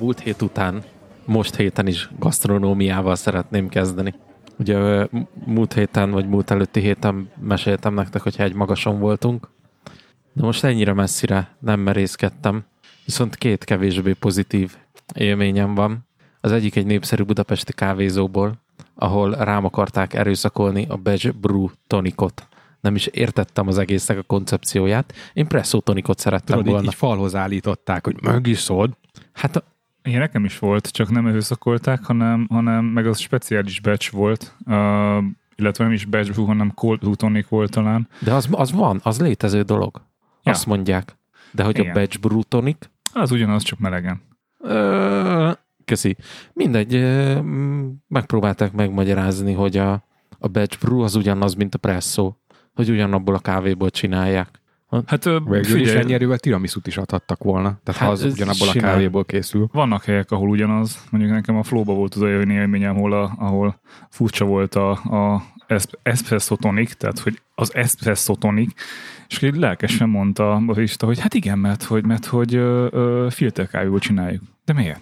múlt hét után most héten is gasztronómiával szeretném kezdeni. Ugye múlt héten, vagy múlt előtti héten meséltem nektek, hogy hegymagason voltunk, de most ennyire messzire nem merészkedtem, viszont két kevésbé pozitív élményem van. Az egyik egy népszerű budapesti kávézóból, ahol rám akarták erőszakolni a Badge Brew tonikot. Nem is értettem az egésznek a koncepcióját. Én presszó tonikot szerettem volna. Így falhoz állították, hogy megiszod. Hát igen, nekem is volt, csak nem erőszakolták, hanem meg az speciális batch volt, illetve nem is batch brew, hanem cold brew tonic volt talán. De az van, az létező dolog. Ja. Azt mondják. De hogy Igen. a Badge Brew tonic? Az ugyanaz, csak melegen. Köszi. Mindegy, megpróbálták megmagyarázni, hogy a Badge Brew az ugyanaz, mint a presszó. Hogy ugyanabból a kávéból csinálják. Hát Végül is ennyi erővel tiramisút is adhattak volna. Tehát ha az ugyanabból a kávéból készül. Vannak helyek, ahol ugyanaz. Mondjuk nekem a Flow-ba volt az olyan élményem, ahol furcsa volt a espresso tonic, tehát hogy az espresso tonic, és egy lelkesen mondta a barista, hogy hát igen, mert hogy filterkávéból csináljuk. De miért?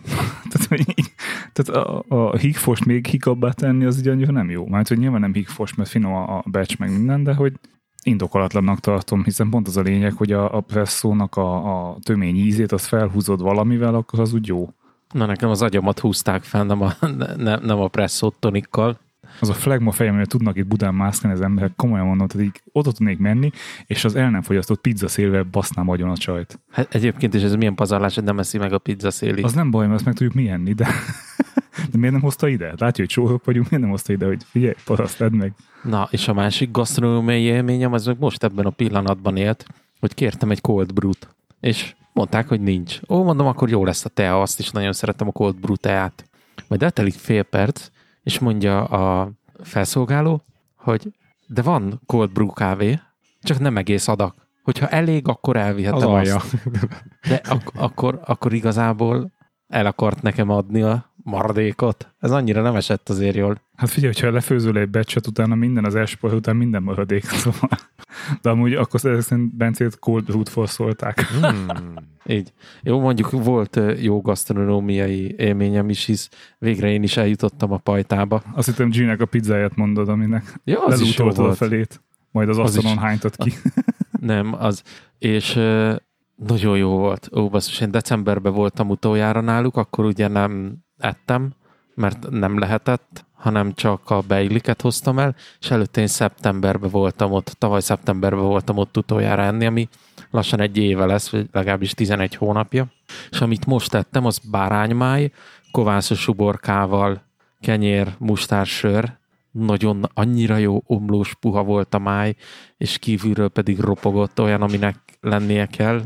tehát a higfost még hikabbá tenni, az így annyira nem jó. Mert hogy nyilván nem higfos, mert finom a batch meg minden, de hogy indokolatlannak tartom, hiszen pont az a lényeg, hogy a presszónak a tömény ízét, azt felhúzod valamivel, akkor az úgy jó. Na nekem az agyamat húzták fel, nem a presszó tonikkal. Az a flagma fejem, hogy tudnak itt Budán mászkálni az emberek, komolyan mondom, tehát így oda tudnék menni, és az el nem fogyasztott pizzaszélvel basznám agyon a csajt. Hát egyébként is ez milyen pazarlás, hogy nem eszi meg a pizzaszélit. Az nem baj, mert azt meg tudjuk mi enni, de miért nem hozta ide? Látja, hogy csóhok vagyunk, miért nem hozta ide, hogy figyelj, paraszt, edd meg. Na, és a másik gasztronómiai élményem, az meg most ebben a pillanatban élt, hogy kértem egy cold brew-t, és mondták, hogy nincs. Ó, mondom, akkor jó lesz a tea, azt is nagyon szeretem a cold brew teát. Majd eltelik fél perc, és mondja a felszolgáló, hogy de van cold brew kávé, csak nem egész adag. Hogyha elég, akkor elvihetem azt. De akkor igazából el akart nekem adni a maradékot. Ez annyira nem esett azért jól. Hát figyelj, hogyha lefőzöl egy batchet, utána minden az első után minden maradék, szóval. De amúgy akkor szerint Bencét cold brew-t forszolták. Így. Jó, mondjuk volt jó gasztronómiai élményem is, hisz végre én is eljutottam a pajtába. Azt hittem G-nek a pizzáját mondod, aminek ja, az is jó volt. A felét, majd az asztalon hánytad ki. Nem, az. És nagyon jó volt. Ó, basszus, én decemberben voltam utoljára náluk, akkor ugye nem ettem, mert nem lehetett, hanem csak a beigliket hoztam el, és előtte én szeptemberben voltam ott, tavaly szeptemberben voltam ott utoljára enni, ami lassan egy éve lesz, vagy legalábbis 11 hónapja. És amit most tettem, az báránymáj, kovászos uborkával, kenyér, mustársör, nagyon annyira jó omlós puha volt a máj, és kívülről pedig ropogott olyan, aminek lennie kell.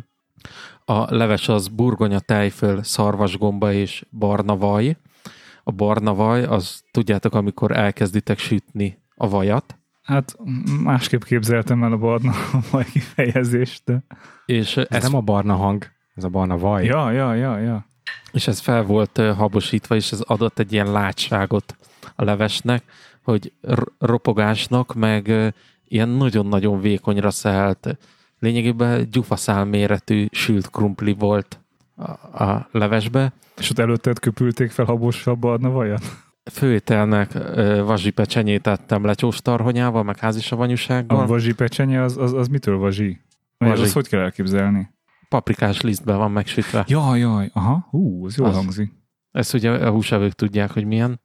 A leves az burgonya, tejföl, szarvasgomba és barna vaj. A barna vaj, az tudjátok, amikor elkezditek sütni a vajat. Hát másképp képzeltem el a barna vaj kifejezést, de... És ez nem a barna hang, ez a barna vaj. Ja. És ez fel volt habosítva, és ez adott egy ilyen látságot a levesnek, hogy ropogásnak, meg ilyen nagyon-nagyon vékonyra szelt, lényegében gyufaszál méretű sült krumpli volt a levesbe. És ott előtted köpülték fel habosra a barna vajat? Főételnek vazsi pecsenyét ettem lecsóstarhonyával, meg házisavanyúsággal. A vazsi pecsenye az mitől vazsi? Az hogy kell elképzelni? Paprikás lisztben van megsütve. Jaj, aha, ez jól hangzik. Ezt ugye a húsevők tudják, hogy milyen.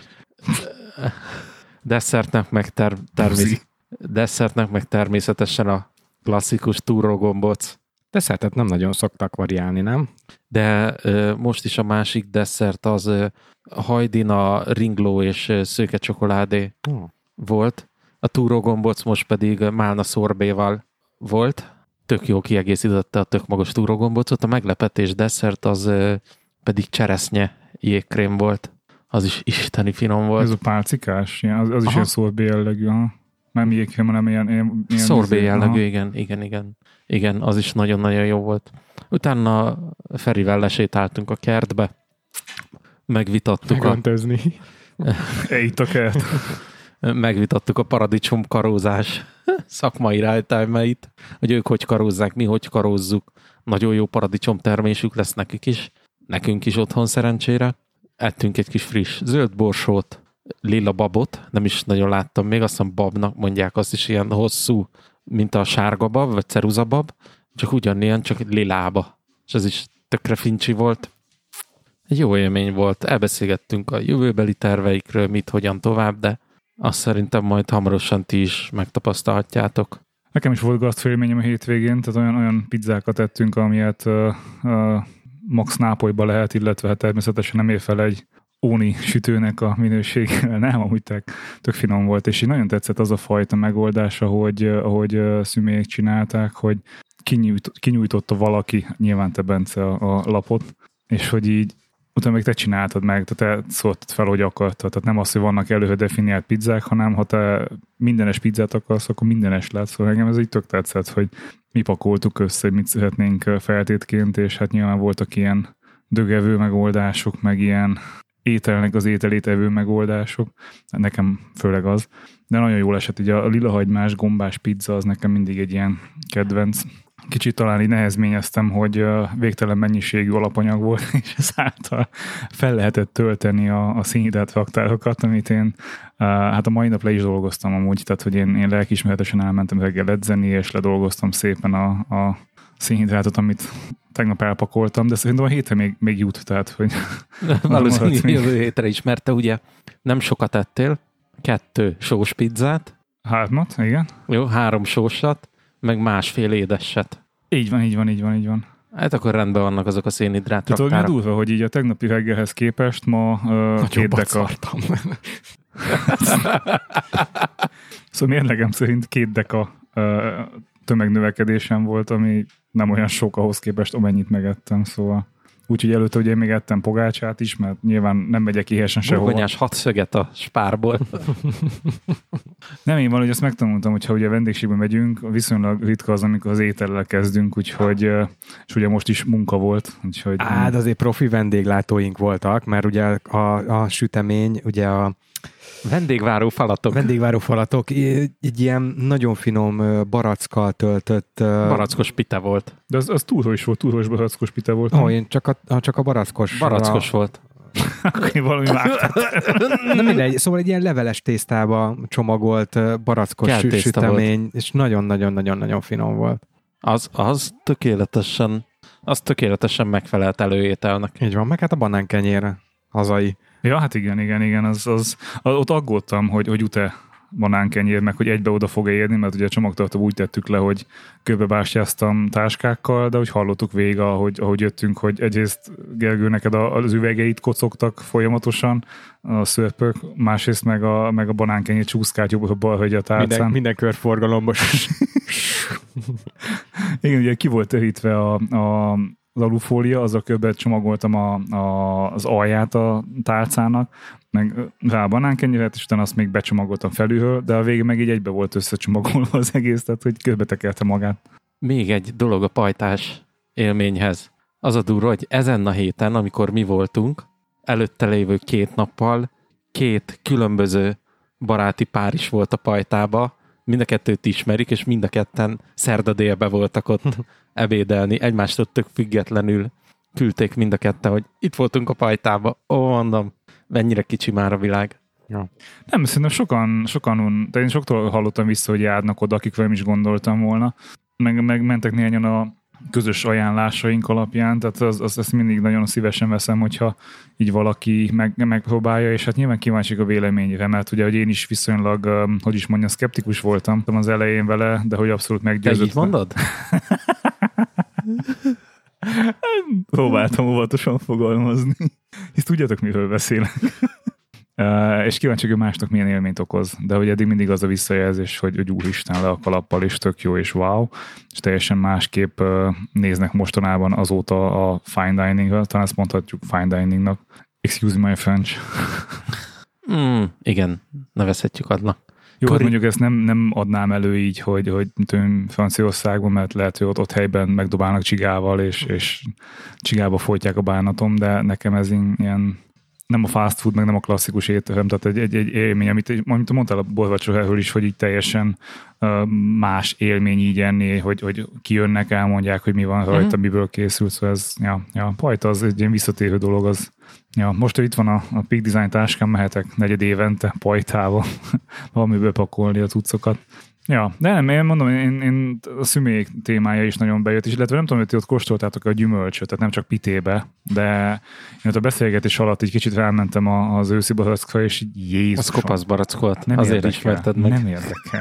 Desszertnek meg természetesen a klasszikus túrógombóc. Desszertet nem nagyon szoktak variálni, nem? De most is a másik desszert az hajdina, ringló és szőke csokoládé volt. A túrógombóc most pedig málna szorbéval volt. Tök jó kiegészítette a tök magas túrógombócot. A meglepetés desszert az pedig cseresznye jégkrém volt. Az is isteni finom volt. Ez a pálcikás? Az is ilyen szorbé jellegű, ha? Nem jégkrém, hanem ilyen szorbé jellegű, igen. Igen, az is nagyon-nagyon jó volt. Utána Ferivel lesétáltunk a kertbe. Megvitattuk itt a kert. Megvitattuk a paradicsom karózás szakmai rejtelmeit, hogy ők hogy karózzák, mi hogy karózzuk. Nagyon jó paradicsom termésük lesz nekik is. nekünk is otthon szerencsére. Ettünk egy kis friss zöld borsót, lila babot, nem is nagyon láttam még, azt hiszem babnak mondják, azt is ilyen hosszú, mint a sárga bab, vagy ceruzabab, csak ugyanilyen, csak lilába. És ez is tökre fincsi volt. Egy jó élmény volt, elbeszélgettünk a jövőbeli terveikről, mit, hogyan tovább, de azt szerintem majd hamarosan ti is megtapasztalhatjátok. Nekem is volt gasztfélményem a hétvégén, tehát olyan pizzákat ettünk, amilyet Max Nápolyba lehet, illetve hát természetesen nem ér fel egy Óni sütőnek a minőségével. Nem, amúgy tök finom volt, és így nagyon tetszett az a fajta megoldás, ahogy szümélyek csinálták, hogy kinyújtotta valaki, nyilván te Bence a lapot, és hogy így utána még te csináltad meg, tehát te szóltad fel, hogy akartad. Tehát nem az, hogy vannak előre definiált pizzák, hanem ha te mindenes pizzát akarsz, akkor mindenes látsz. Szóval engem ez így tök tetszett, hogy mi pakoltuk össze, hogy mit szeretnénk feltétként, és hát nyilván voltak ilyen dögevő megoldások, meg ilyen ételnek az ételét evő megoldások. Nekem főleg az. De nagyon jól esett, így a lilahagymás gombás pizza az nekem mindig egy ilyen kedvenc. Kicsit talán így nehezményeztem, hogy végtelen mennyiségű alapanyag volt, és ezáltal fel lehetett tölteni a szénhidrát raktárokat, amit én hát a mai nap le is dolgoztam amúgy, tehát hogy én lelkiismeretesen elmentem reggel edzeni, és ledolgoztam szépen a szénhidrátot, amit tegnap elpakoltam, de szerintem a hétre még jut, tehát hogy... Valószínűleg jövő hétre is, mert te ugye nem sokat ettél, 2 sós pizzát. 3, igen. Jó, 3 sósat, meg 1,5 édeset. Így van. Hát akkor rendben vannak azok a szénhidrát raktárok. Tudod, mi durva, hogy így a tegnapi reggelhez képest ma 2 deka... Szóval mérlegem szerint 2 deka tömegnövekedésem volt, ami nem olyan sok ahhoz képest, amennyit megettem, szóval... Úgyhogy előtte ugye még ettem pogácsát is, mert nyilván nem megyek éhesen sehova. Burgonyás 6 szöget a spárból. Nem, én valahogy azt megtanultam, hogyha ugye vendégségben megyünk, viszonylag ritka az, amikor az étellel kezdünk, úgyhogy, és ugye most is munka volt. Úgyhogy, de azért profi vendéglátóink voltak, mert ugye a sütemény, ugye a vendégváró falatok, egy ilyen nagyon finom barackkal töltött... Barackos pite volt. De az túlhős volt, túlhős barackos pite volt. Én csak a barackos... Barackos volt. Akkor én valami vágtam. Nem mindegy, szóval egy ilyen leveles tésztába csomagolt barackos sütemény, volt. És nagyon-nagyon-nagyon finom volt. Az tökéletesen megfelelt előételnek. Így van, meg hát a banánkenyére hazai. Ja, hát igen, ott aggódtam, hogy jut-e banánkenyér, meg hogy egybe oda fog-e érni, mert ugye a csomagtartóba úgy tettük le, hogy körbebástyáztam táskákkal, de hogy hallottuk végig, ahogy jöttünk, hogy egyrészt Gergő, neked az üvegeit kocogtak folyamatosan, a szörpök, másrészt meg a banánkenyér csúszkált jobbra-balra a tálcán. Minden körforgalomban. Igen, ugye ki volt terítve az alufólia, azzal körbe csomagoltam az alját a tálcának, meg rá a banánkenyeret, és utána azt még becsomagoltam felülről, de a végén meg így egybe volt összecsomagolva az egész, tehát hogy körbe tekelte magát. Még egy dolog a pajtás élményhez. Az a durva, hogy ezen a héten, amikor mi voltunk, előtte lévő 2 nappal 2 különböző baráti pár is volt a pajtába, mind a kettőt ismerik, és mind a ketten szerda délbe voltak ott ebédelni. Egymástól tök függetlenül küldték mind a ketten, hogy itt voltunk a pajtába. Mondom, mennyire kicsi már a világ. Ja. Nem, szerintem sokan, de én soktól hallottam vissza, hogy járnak oda, akik velem is gondoltam volna. Meg mentek néhányan a közös ajánlásaink alapján, tehát azt mindig nagyon szívesen veszem, hogyha így valaki megpróbálja, és hát nyilván kíváncsiak a véleményre, mert ugye, hogy én is viszonylag, szkeptikus voltam az elején vele, de hogy abszolút meggyőzött. Te így mondod? Próbáltam óvatosan fogalmazni. Hisz tudjátok, miről beszélek. És kíváncsi, hogy másnak milyen élményt okoz. De hogy eddig mindig az a visszajelzés, hogy úristen, le a kalappal, és tök jó, és wow. És teljesen másképp néznek mostanában azóta a fine dining-ra. Talán ezt mondhatjuk fine dining-nak. Excuse my French. Igen, nevezhetjük adnak. Jó, hát mondjuk ezt nem adnám elő így, hogy Franciaországban, mert lehet, hogy ott helyben megdobálnak csigával, és csigába folytják a bánatom, de nekem ez ilyen nem a fast food, meg nem a klasszikus étterem, tehát egy élmény, amit mondtál a borvacsóháról is, hogy így teljesen más élmény így enni, hogy kijönnek, elmondják, hogy mi van rajta, miből készült, szóval ez, pajta az egy ilyen visszatérő dolog, az. Ja, most itt van a Peak Design táskám, mehetek 4 évente pajtával valamiből pakolni a cuccokat. Ja, de nem, én mondom, én a szümélyek témája is nagyon bejött, és illetve nem tudom, hogy ti ott kóstoltátok a gyümölcsöt, tehát nem csak pitébe, de én ott a beszélgetés alatt egy kicsit elmentem az őszi barackra, és így Jézus. Az kopasz barack volt, nem azért érdekel, ismerted meg. Nem érdekel.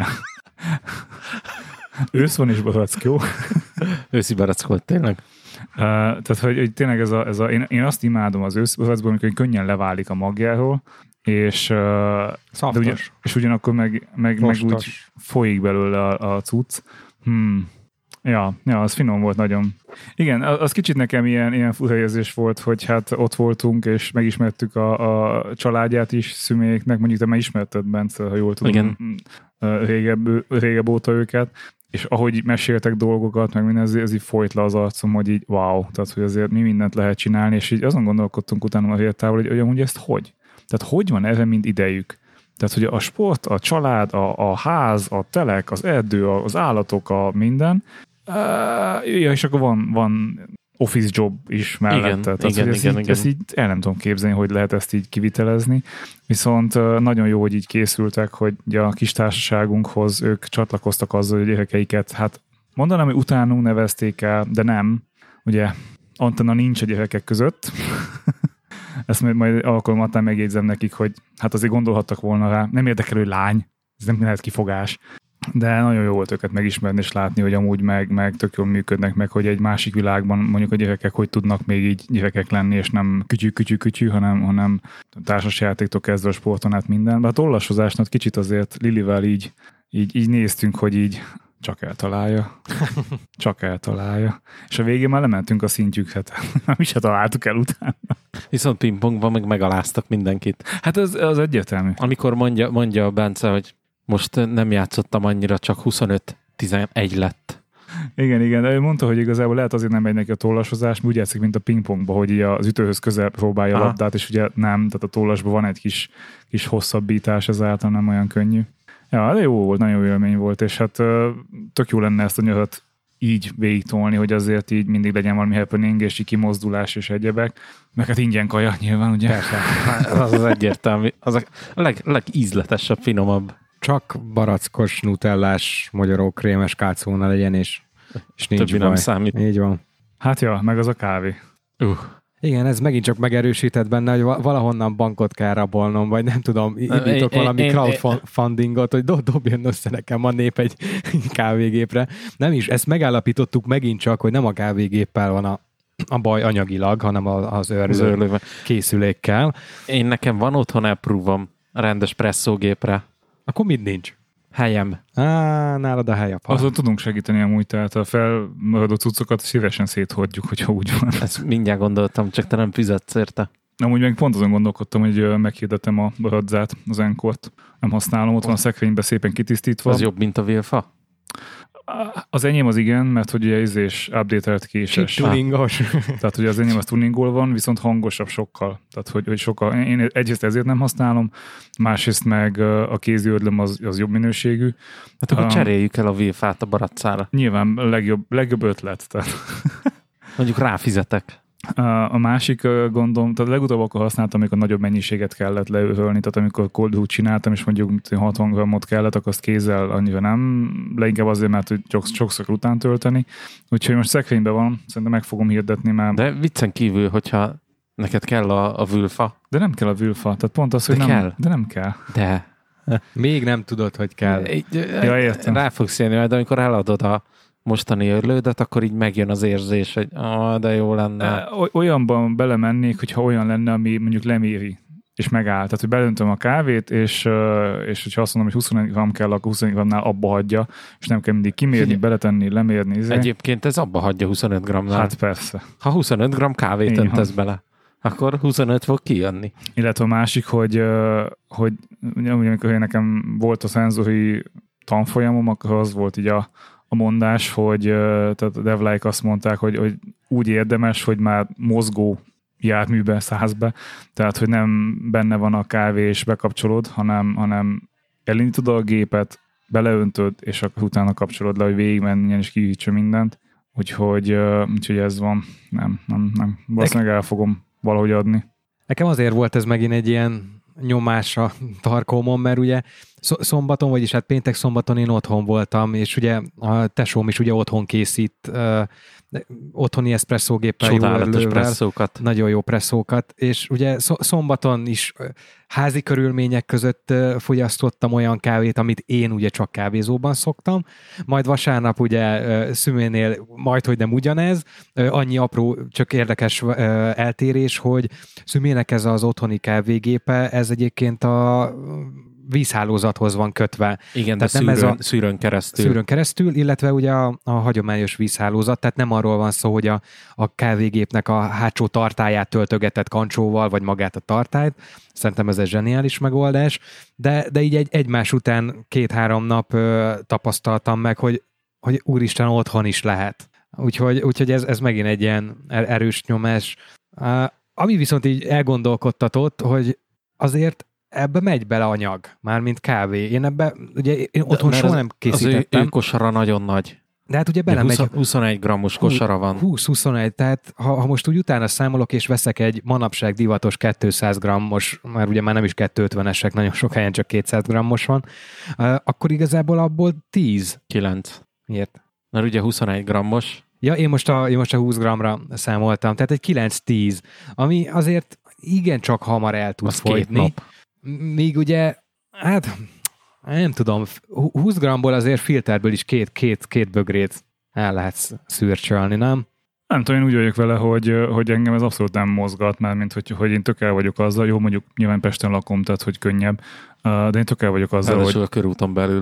Ősz van és barack, jó? Őszi barack volt, tényleg. Tehát, hogy tényleg én azt imádom az őszi barackból, amikor könnyen leválik a magjáról, és ugyanakkor meg úgy folyik belőle a cucc. Ja, az finom volt nagyon. Igen, az kicsit nekem ilyen fura érzés volt, hogy hát ott voltunk, és megismertük a családját is szümélyeknek, mondjuk te már ismerted, Bence, ha jól tudom, régebb óta őket, és ahogy meséltek dolgokat, meg minden, ez így folyt le az arcom, hogy így wow, tehát hogy azért mi mindent lehet csinálni, és így azon gondolkodtunk utána a hírtával, hogy amúgy ezt hogy? Tehát hogy van erre mind idejük? Tehát, hogy a sport, a család, a ház, a telek, az erdő, az állatok, a minden, és akkor van office job is mellette. Igen. Ezt így el nem tudom képzelni, hogy lehet ezt így kivitelezni. Viszont nagyon jó, hogy így készültek, hogy a kis társaságunkhoz ők csatlakoztak azzal, hogy a gyerekeiket, hát mondanám, hogy utánunk nevezték el, de nem. Ugye antenna nincs a gyerekek között. Ezt majd alkalmatán megjegyzem nekik, hogy hát azért gondolhattak volna rá. Nem érdekel, hogy lány, ez nem lehet kifogás. De nagyon jó volt őket megismerni és látni, hogy amúgy meg tök jól működnek meg, hogy egy másik világban mondjuk a gyerekek hogy tudnak még így gyerekek lenni, és nem kütyű, hanem társasjátéktól kezdve a sporton át minden. De a tollasozásnak kicsit azért Lilivel így néztünk, hogy így csak eltalálja. És a végén már lementünk a szintjükhez. Mi se találtuk el utána. Viszont pingpongban meg megaláztak mindenkit. Hát az egyértelmű. Amikor mondja a Bence, hogy most nem játszottam annyira, csak 25-11 lett. Igen, de ő mondta, hogy igazából lehet azért nem megy neki a tollasozás, úgy játszik, mint a pingpongba, hogy az ütőhöz közel próbálja a labdát, és ugye nem, tehát a tollasban van egy kis hosszabbítás, ezáltal nem olyan könnyű. Ja, de jó volt, nagyon jó élmény volt, és hát tök jó lenne ezt a nyarat így végigtolni, hogy azért így mindig legyen valami happening, és így kimozdulás és egyebek. Meg hát ingyen kaja nyilván, ugye? Persze. Az egyértelmű. Az a legízletesebb, finomabb. Csak barackos, nutellás, magyarókrémes kálcóna legyen, és nincs többi baj. Nem számít. Így van. Hát ja, meg az a kávé. Igen, ez megint csak megerősített benne, hogy valahonnan bankot kell rabolnom, vagy nem tudom, indítok valami crowdfundingot, hogy dobjon össze nekem a nép egy kávégépre. Nem is, ezt megállapítottuk megint csak, hogy nem a kávégéppel van a baj anyagilag, hanem az őrlő készülékkel. Nekem van otthon Approve-om rendes presszógépre. Akkor mit nincs? Helyem. Nálad a hely. Azon tudunk segíteni amúgy, tehát a felmaradó cuccokat szívesen széthordjuk, hogyha úgy van. Ezt mindjárt gondoltam, csak te nem fizetsz érte. Amúgy meg pont azon gondolkodtam, hogy meghirdetem a baradzát, az Enkort. Nem használom, ott van a szekrénybe szépen kitisztítva. Az jobb, mint a Vilfa? Az enyém az igen, mert hogy ugye update-elt késes. Tuningos. Tehát, hogy az enyém az tuningol van, viszont hangosabb sokkal. Tehát, hogy sokkal. Én egyrészt ezért nem használom, másrészt meg a kézi ödlöm az jobb minőségű. Hát akkor cseréljük el a Vilfát a baracára. Nyilván legjobb ötlet. Tehát. Mondjuk ráfizetek. A másik gondom, tehát legutóbb akkor használtam, amikor nagyobb mennyiséget kellett leülni, tehát amikor cold brew csináltam, és mondjuk 60 grammot kellett, akkor azt kézzel annyira nem, leginkább azért, mert hogy sokszor után tölteni. Úgyhogy most szekrényben van, szerintem meg fogom hirdetni már. De viccen kívül, hogyha neked kell a Vilfa. De nem kell a Vilfa, tehát pont az, hogy de nem kell. De. Még nem tudod, hogy kell. Ja, értem. Rá fogsz jönni, de amikor eladod a mostani örlődet, akkor így megjön az érzés, hogy de jó lenne. Olyanban belemennék, hogyha olyan lenne, ami mondjuk leméri, és megáll. Tehát, hogy belöntöm a kávét, és hogyha azt mondom, hogy 21 gram kell, akkor 21 gramnál abba hagyja, és nem kell mindig kimérni, beletenni, lemérni. Egyébként ez abba hagyja 25 gramnál. Hát persze. Ha 25 gram kávét öntesz bele, akkor 25 fog kijönni. Illetve a másik, hogy amikor nekem volt a szenzori tanfolyamom, akkor az volt így a mondás, hogy tehát a DevLike azt mondták, hogy úgy érdemes, hogy már mozgó járműbe, százbe, tehát hogy nem benne van a kávé és bekapcsolod, hanem elindítod a gépet, beleöntöd, és akkor utána kapcsolod le, hogy végigmenjen és kihűtsön mindent. Úgyhogy ez van. Nem. Valószínűleg el fogom valahogy adni. Nekem azért volt ez megint egy ilyen nyomás a tarkómon, mert ugye szombaton, vagyis hát péntek-szombaton én otthon voltam, és ugye a tesóm is ugye otthon készít otthoni eszpresszógéppel, csodálatos presszókat. Nagyon jó presszókat, és ugye szombaton is házi körülmények között fogyasztottam olyan kávét, amit én ugye csak kávézóban szoktam, majd vasárnap ugye Szüménél majdhogy nem ugyanez, annyi apró, csak érdekes eltérés, hogy Szümének ez az otthoni kávégépe, ez egyébként a vízhálózathoz van kötve. Igen, tehát de szűrőn keresztül. Szűrőn keresztül, illetve ugye a hagyományos vízhálózat, tehát nem arról van szó, hogy a kávégépnek a hátsó tartályát töltögetett kancsóval, vagy magát a tartályt. Szerintem ez egy zseniális megoldás, de így egymás után 2-3 nap tapasztaltam meg, hogy úristen, otthon is lehet. Úgyhogy ez megint egy ilyen erős nyomás. Ami viszont így elgondolkodtatott, hogy azért ebbe megy bele anyag, mármint kávé. Én otthon soha nem készítettem. Az ő kosara nagyon nagy. De hát ugye belemegy. 21 grammos kosara van. 20-21, tehát ha most úgy utána számolok, és veszek egy manapság divatos 200 grammos, már ugye már nem is 250-esek, nagyon sok helyen csak 200 grammos van, akkor igazából abból 10. 9. Miért? Mert ugye 21 grammos. Ja, én most a 20 grammra számoltam, tehát egy 9-10, ami azért igencsak hamar el tud fogyni. Míg ugye, hát nem tudom, 20 gramból azért filterből is két bögrét el lehet szürcsölni, nem? Nem tudom, én úgy vagyok vele, hogy engem ez abszolút nem mozgat, mert mint hogy én tök el vagyok azzal, jó, mondjuk nyilván Pesten lakom, tehát hogy könnyebb, de én tök el vagyok azzal, hogy... a körúton belül.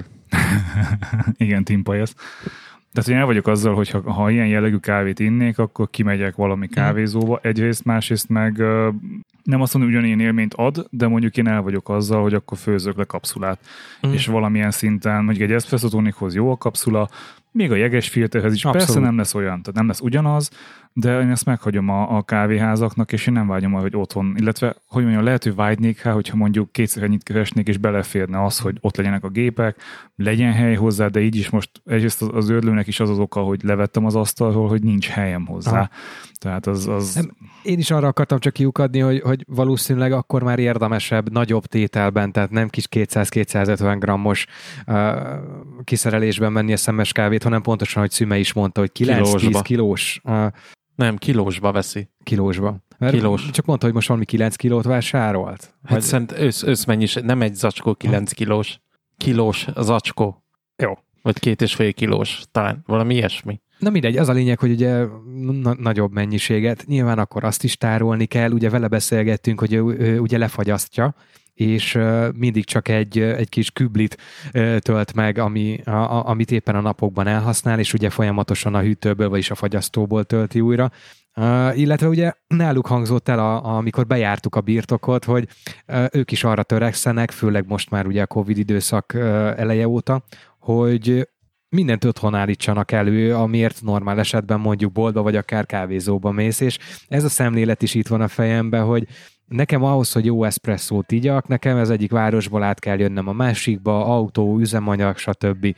Igen, Timpajasz. Tehát én el vagyok azzal, hogy ha ilyen jellegű kávét innék, akkor kimegyek valami kávézóba, egyrészt, másrészt meg nem azt mondom, hogy ugyanilyen élményt ad, de mondjuk én el vagyok azzal, hogy akkor főzök le kapszulát. És valamilyen szinten, mondjuk egy espresso tonichoz jó a kapszula, még a jeges filterhez is. Abszolút. Persze nem lesz olyan, tehát nem lesz ugyanaz, de én ezt meghagyom a kávéházaknak, és én nem vágyom majd, hogy otthon, illetve, hogy mondjam, lehet, hogy vágynék rá, hogyha mondjuk kétszer ennyit keresnék, és beleférne az, hogy ott legyenek a gépek, legyen hely hozzá, de így is most egyrészt az ördlőnek is az oka, hogy levettem az asztalról, hogy nincs helyem hozzá. Aha. Tehát az... Nem, én is arra akartam csak kiukadni, hogy valószínűleg akkor már érdemesebb, nagyobb tételben, tehát nem kis 200-250 grammos kiszerelésben menni a szemes kávét, hanem pontosan, hogy Szüme is mondta, hogy 9-10 kilós. Nem, kilósba veszi. Kilósba. Kilós. Csak mondta, hogy most valami 9 kilót vásárolt. Hát szerint összmennyiség, nem egy zacskó 9 kilós. Kilós zacskó. Jó. Vagy 2,5 kilós, talán valami ilyesmi. Na mindegy, az a lényeg, hogy ugye nagyobb mennyiséget, nyilván akkor azt is tárolni kell, ugye vele beszélgettünk, hogy ő ugye lefagyasztja, és mindig csak egy kis küblit tölt meg, amit éppen a napokban elhasznál, és ugye folyamatosan a hűtőből, vagyis a fagyasztóból tölti újra. Illetve ugye náluk hangzott el, amikor bejártuk a birtokot, hogy ők is arra törekszenek, főleg most már ugye a Covid időszak eleje óta, hogy mindent otthon állítsanak elő, amiért normál esetben mondjuk boltba vagy akár kávézóba mész, és ez a szemlélet is itt van a fejemben, hogy nekem ahhoz, hogy jó eszpresszót igyak, nekem ez egyik városból át kell jönnöm a másikba, autó, üzemanyag, stb.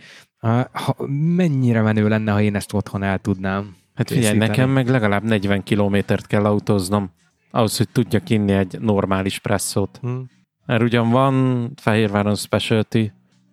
Mennyire menő lenne, ha én ezt otthon el tudnám. Hát figyelj, nekem meg legalább 40 kilométert kell autóznom, ahhoz, hogy tudjak inni egy normális presszót. Mert ugyan van Fehérváron specialty.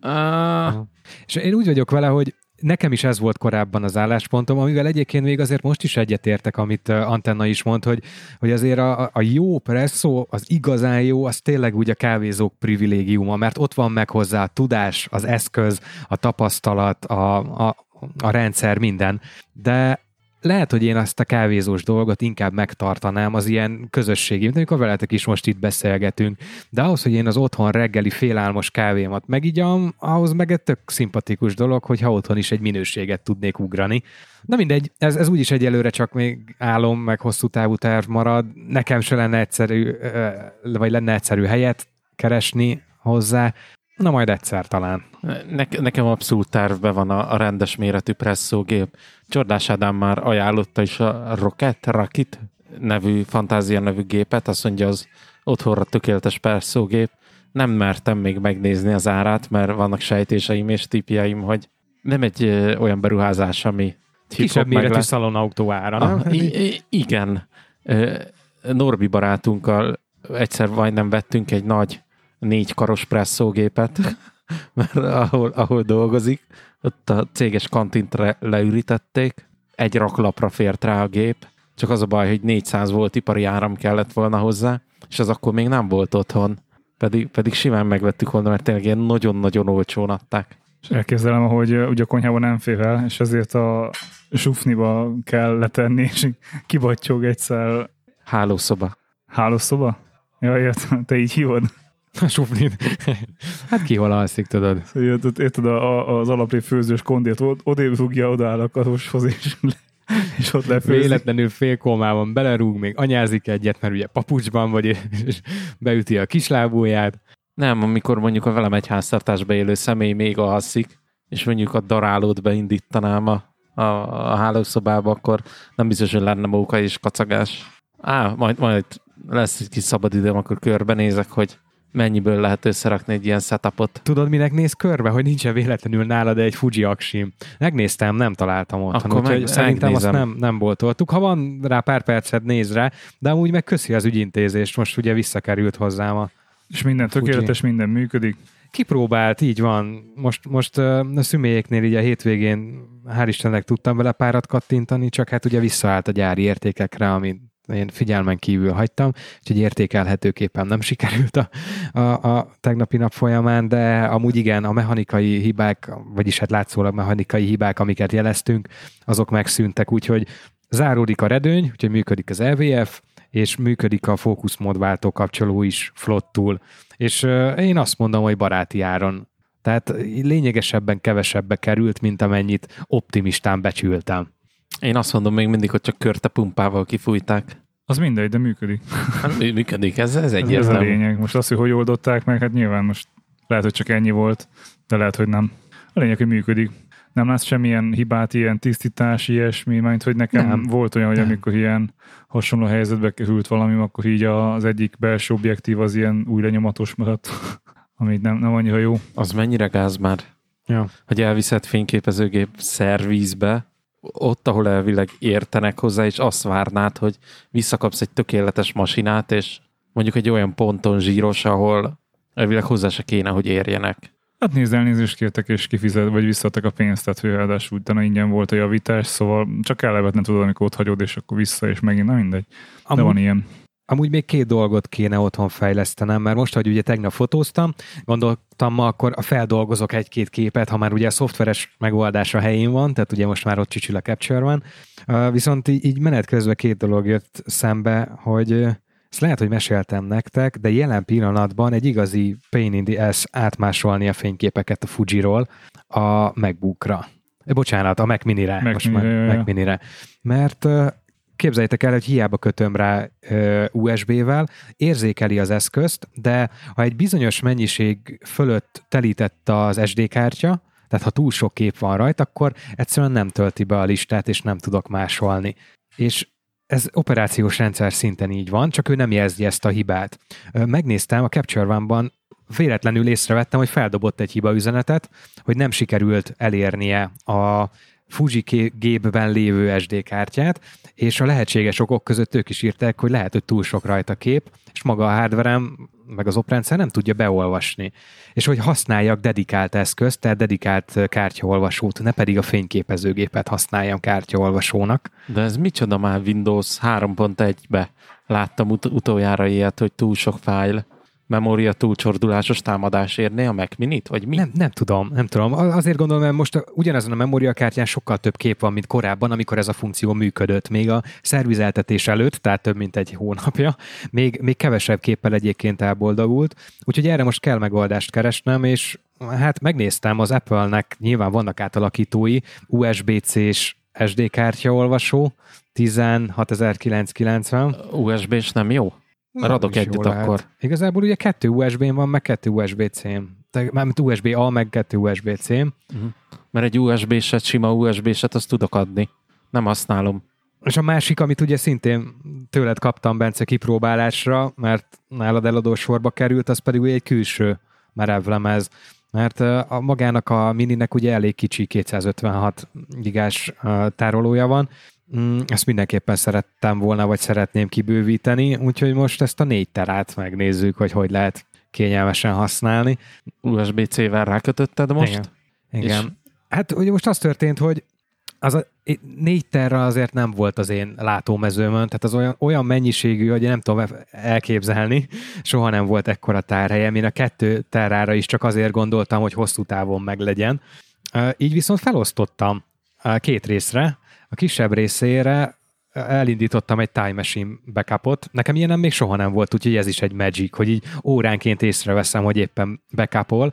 És én úgy vagyok vele, hogy nekem is ez volt korábban az álláspontom, amivel egyébként még azért most is egyetértek, amit Antenna is mond, hogy azért a jó presszó, az igazán jó, az tényleg úgy a kávézók privilégiuma, mert ott van meg hozzá a tudás, az eszköz, a tapasztalat, a rendszer, minden. De lehet, hogy én azt a kávézós dolgot inkább megtartanám az ilyen közösségi, mint amikor veletek is most itt beszélgetünk. De ahhoz, hogy én az otthon reggeli félálmos kávémat megigyam, ahhoz meg egy tök szimpatikus dolog, hogyha otthon is egy minőséget tudnék ugrani. Na mindegy, ez úgyis egyelőre csak még álom, meg hosszú távú terv marad. Nekem se lenne egyszerű, vagy lenne egyszerű helyet keresni hozzá. Na majd egyszer talán. Nekem abszolút tervben van a rendes méretű presszógép. Csordás Ádám már ajánlotta is a Rocket nevű, Fantázia nevű gépet, azt mondja, az otthonra tökéletes perszógép. Nem mertem még megnézni az árát, mert vannak sejtéseim és tippjeim, hogy nem egy olyan beruházás, ami kisebb méretű szalonautó ára, nem? Igen. Norbi barátunkkal egyszer majdnem vettünk egy nagy 4 karos presszógépet, mert ahol dolgozik, ott a céges kantint leürítették, egy raklapra fért rá a gép, csak az a baj, hogy 400 volt ipari áram kellett volna hozzá, és az akkor még nem volt otthon. Pedig simán megvettük volna, mert tényleg ilyen nagyon-nagyon olcsón adták. És elképzelem, hogy ugye a konyhában nem fér el, és ezért a zsufniba kell letenni, és kibattyog egyszer. Hálószoba. Hálószoba? Ja, értem, te így hívod. A zsufnit. Hát ki hol alszik, tudod? Érted, az alaplé főzős kondét odébb rúgja, odaáll a karoshoz, és ott lefőzik. Véletlenül félkómában belerúg, még anyázik egyet, mert ugye papucsban vagy, és beüti a kislábúját. Nem, amikor mondjuk a velem egy háztartásba élő személy még alszik, és mondjuk a darálót beindítanám a hálószobába, akkor nem biztos, hogy lenne móka és kacagás. Majd lesz egy kis szabad időm, akkor körbenézek, hogy mennyiből lehet összerakni egy ilyen setupot. Tudod, minek néz körbe, hogy nincsen véletlenül nálad egy Fuji Axim? Megnéztem, nem találtam otthon, úgyhogy szerintem azt nem boltoltuk. Ha van rá pár percet, nézd rá, de amúgy meg köszi az ügyintézést, most ugye visszakerült hozzám a és minden tökéletes, Fuji. Minden működik. Kipróbált, így van. Most a szümélyéknél így a hétvégén hál' Istennek tudtam vele párat kattintani, csak hát ugye visszaállt a gyári értékekre, amit én figyelmen kívül hagytam, úgyhogy értékelhetőképpen nem sikerült a tegnapi nap folyamán, de amúgy igen, a mechanikai hibák, vagyis hát látszólag mechanikai hibák, amiket jeleztünk, azok megszűntek, úgyhogy záródik a redőny, úgyhogy működik az EVF, és működik a fókuszmódváltó kapcsoló is flottul. És én azt mondom, hogy baráti áron. Tehát lényegesebben kevesebbe került, mint amennyit optimistán becsültem. Én azt mondom még mindig, hogy csak körte pumpával kifújták. Az mindegy, de működik. Működik, ez egyértelmű. Ez a lényeg. Most azt, hogy oldották meg, hát nyilván most lehet, hogy csak ennyi volt, de lehet, hogy nem. A lényeg, hogy működik. Nem látsz semmilyen hibát, ilyen tisztítás, ilyesmi, mert hogy nekem nem. Volt olyan, hogy amikor ilyen hasonló helyzetbe került valami, akkor így az egyik belső objektív az ilyen új lenyomatos maradt, ami nem annyira jó. Az mennyire gáz már? Ja. Hogy elviszed fényképezőgép szervízbe, ott, ahol elvileg értenek hozzá, és azt várnád, hogy visszakapsz egy tökéletes masinát, és mondjuk egy olyan ponton zsíros, ahol elvileg hozzá se kéne, hogy érjenek. Hát nézd, elnézést kértek, és kifizet, vagy visszaadtak a pénzt, tehát ráadásul utána ingyen volt a javítás, szóval csak ellevetni tudod, amikor ott hagyod, és akkor vissza, és megint, na mindegy. De van ilyen. Amúgy még 2 dolgot kéne otthon fejlesztenem, mert most, hogy ugye tegnap fotóztam, gondoltam ma akkor feldolgozok 1-2 képet, ha már ugye a szoftveres megoldás a helyén van, tehát ugye most már ott csücsül a Capture van. Viszont így menet közben 2 dolog jött szembe, hogy ezt lehet, hogy meséltem nektek, de jelen pillanatban egy igazi pain in the ass átmásolni a fényképeket a Fujiról a MacBookra. Bocsánat, a Mac Minire. Mac Minire. Mert képzeljétek el, hogy hiába kötöm rá USB-vel, érzékeli az eszközt, de ha egy bizonyos mennyiség fölött telített az SD kártya, tehát ha túl sok kép van rajta, akkor egyszerűen nem tölti be a listát, és nem tudok másolni. És ez operációs rendszer szinten így van, csak ő nem jelzi ezt a hibát. Megnéztem, a Capture One-ban véletlenül észrevettem, hogy feldobott egy hibaüzenetet, hogy nem sikerült elérnie a Fuji gépben lévő SD kártyát, és a lehetséges okok között ők is írták, hogy lehet, hogy túl sok rajta kép, és maga a hardverem, meg az oprendszer nem tudja beolvasni. És hogy használjak dedikált eszközt, tehát dedikált kártyaolvasót, ne pedig a fényképezőgépet használjam kártyaolvasónak. De ez micsoda már Windows 3.1-be? Láttam utoljára ilyet, hogy túl sok fájl. Memória túlcsordulásos támadás érné a Mac Minit, vagy mi? Nem tudom. Azért gondolom, mert most ugyanazon a memóriakártyán sokkal több kép van, mint korábban, amikor ez a funkció működött. Még a szervizeltetés előtt, tehát több mint egy hónapja, még kevesebb képpel egyébként elboldogult. Úgyhogy erre most kell megoldást keresnem, és hát megnéztem, az Apple-nek nyilván vannak átalakítói, USB-C-s SD kártyaolvasó, 16990. USB-s nem jó? Mert adok egyet akkor. Igazából ugye 2 USB-n van, meg 2 USB-C-n. Mármint USB-A, meg 2 USB-C-n. Mert egy USB-set, sima USB-set azt tudok adni. Nem használom. És a másik, amit ugye szintén tőled kaptam, Bence, kipróbálásra, mert nálad eladó sorba került, az pedig ugye egy külső merevlemez. Mert a magának a Mininek ugye elég kicsi 256 gigás tárolója van. Ezt mindenképpen szerettem volna, vagy szeretném kibővíteni, úgyhogy most ezt a 4 terát megnézzük, hogy lehet kényelmesen használni. USB-C-vel rákötötted most? Igen. Hát ugye most az történt, hogy az a 4 terra azért nem volt az én látómezőmön, tehát az olyan mennyiségű, hogy én nem tudom elképzelni, soha nem volt ekkora tárhelyem. Én a 2 terrára is csak azért gondoltam, hogy hosszú távon meglegyen. Így viszont felosztottam 2 részre. A kisebb részére elindítottam egy Time Machine backupot. Nekem ilyenem még soha nem volt, úgyhogy ez is egy magic, hogy így óránként észreveszem, hogy éppen backupol.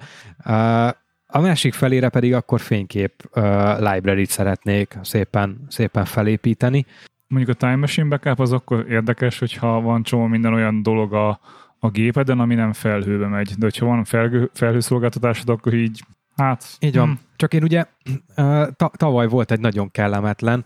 A másik felére pedig akkor fénykép library-t szeretnék szépen felépíteni. Mondjuk a Time Machine backup az akkor érdekes, hogyha van csomó minden olyan dolog a gépeden, ami nem felhőbe megy. De hogyha van felhőszolgáltatásod, akkor így így van. Csak én ugye tavaly volt egy nagyon kellemetlen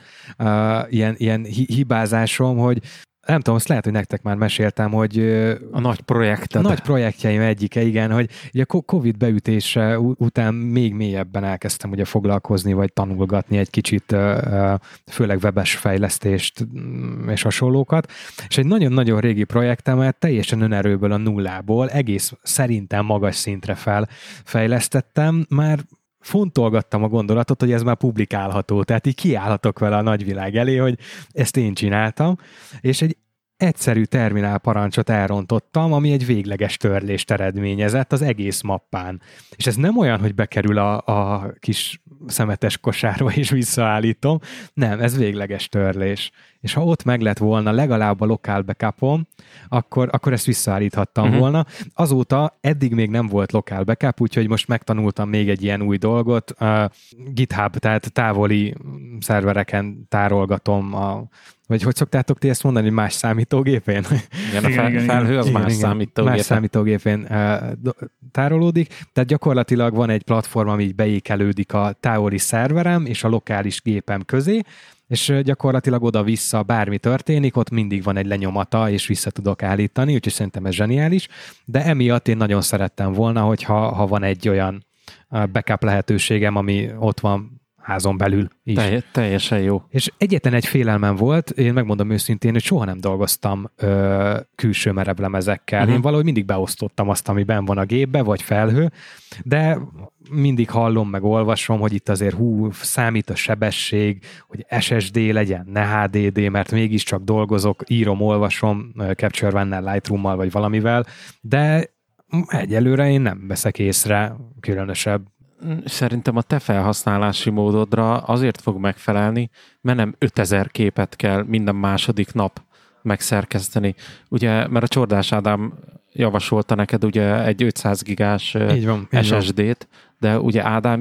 ilyen hibázásom, hogy nem tudom, azt lehet, hogy nektek már meséltem, hogy a nagy projekted. A nagy projektjeim egyike, igen, hogy ugye a Covid beütése után még mélyebben elkezdtem ugye foglalkozni, vagy tanulgatni egy kicsit, főleg webes fejlesztést és hasonlókat, és egy nagyon-nagyon régi projektemet teljesen önerőből a nullából egész szerintem magas szintre fejlesztettem, már fontolgattam a gondolatot, hogy ez már publikálható, tehát így kiállhatok vele a nagyvilág elé, hogy ezt én csináltam, és egy egyszerű terminál parancsot elrontottam, ami egy végleges törlést eredményezett az egész mappán. És ez nem olyan, hogy bekerül a kis szemetes kosárba és visszaállítom, nem, ez végleges törlés. És ha ott meg lett volna legalább a lokál backupom, akkor ezt visszaállíthattam volna. Azóta eddig még nem volt lokál backup, úgyhogy most megtanultam még egy ilyen új dolgot. GitHub, tehát távoli szervereken tárolgatom vagy hogy szoktátok ti ezt mondani, más számítógépén? Igen, a felhő az más számítógépén. Más számítógépén tárolódik, tehát gyakorlatilag van egy platform, ami így beékelődik a távoli szerverem és a lokális gépem közé, és gyakorlatilag oda-vissza bármi történik, ott mindig van egy lenyomata, és vissza tudok állítani, úgyhogy szerintem ez zseniális, de emiatt én nagyon szerettem volna, hogyha van egy olyan backup lehetőségem, ami ott van házon belül is. Teljesen jó. És egyetlen egy félelmem volt, én megmondom őszintén, hogy soha nem dolgoztam külső merevlemezekkel. Én valahogy mindig beosztottam azt, ami benn van a gépbe, vagy felhő, de mindig hallom, meg olvasom, hogy itt azért számít a sebesség, hogy SSD legyen, ne HDD, mert mégiscsak dolgozok, írom, olvasom, Capture One-nel, Lightroom-mal, vagy valamivel, de egyelőre én nem veszek észre különösebb. Szerintem a te felhasználási módodra azért fog megfelelni, mert nem 5000 képet kell minden második nap megszerkeszteni. Ugye, mert a Csordás Ádám javasolta neked ugye egy 500 gigás SSD-t, de ugye Ádám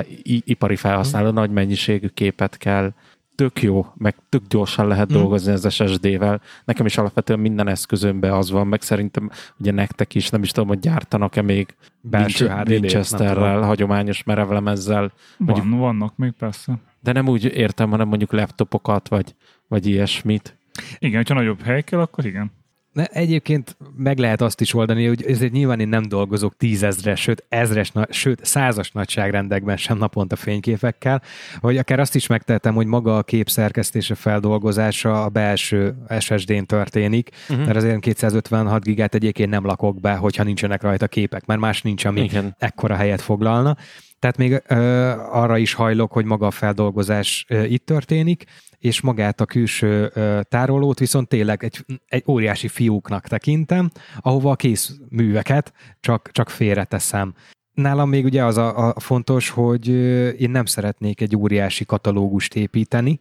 ipari felhasználó, nagy mennyiségű képet kell. Tök jó, meg tök gyorsan lehet dolgozni az SSD-vel. Nekem is alapvetően minden eszközömben az van, meg szerintem ugye nektek is, nem is tudom, hogy gyártanak-e még belső Winchesterrel, hagyományos merevlemezzel. Vannak még persze. De nem úgy értem, hanem mondjuk laptopokat, vagy ilyesmit. Igen, hogyha nagyobb hely kell, akkor igen. De egyébként meg lehet azt is oldani, hogy ezért nyilván én nem dolgozok 10,000-es, sőt 1000-es, sőt 100-as nagyságrendekben sem naponta fényképekkel, hogy akár azt is megtehetem, hogy maga a kép szerkesztése, feldolgozása a belső SSD-n történik, mert azért 256 gigát egyébként nem lakok be, hogyha nincsenek rajta képek, mert más nincs, ami ekkora helyet foglalna. Tehát még arra is hajlok, hogy maga a feldolgozás itt történik, és magát a külső tárolót viszont tényleg egy óriási fióknak tekintem, ahova a kész műveket csak félreteszem. Nálam még ugye az a fontos, hogy én nem szeretnék egy óriási katalógust építeni,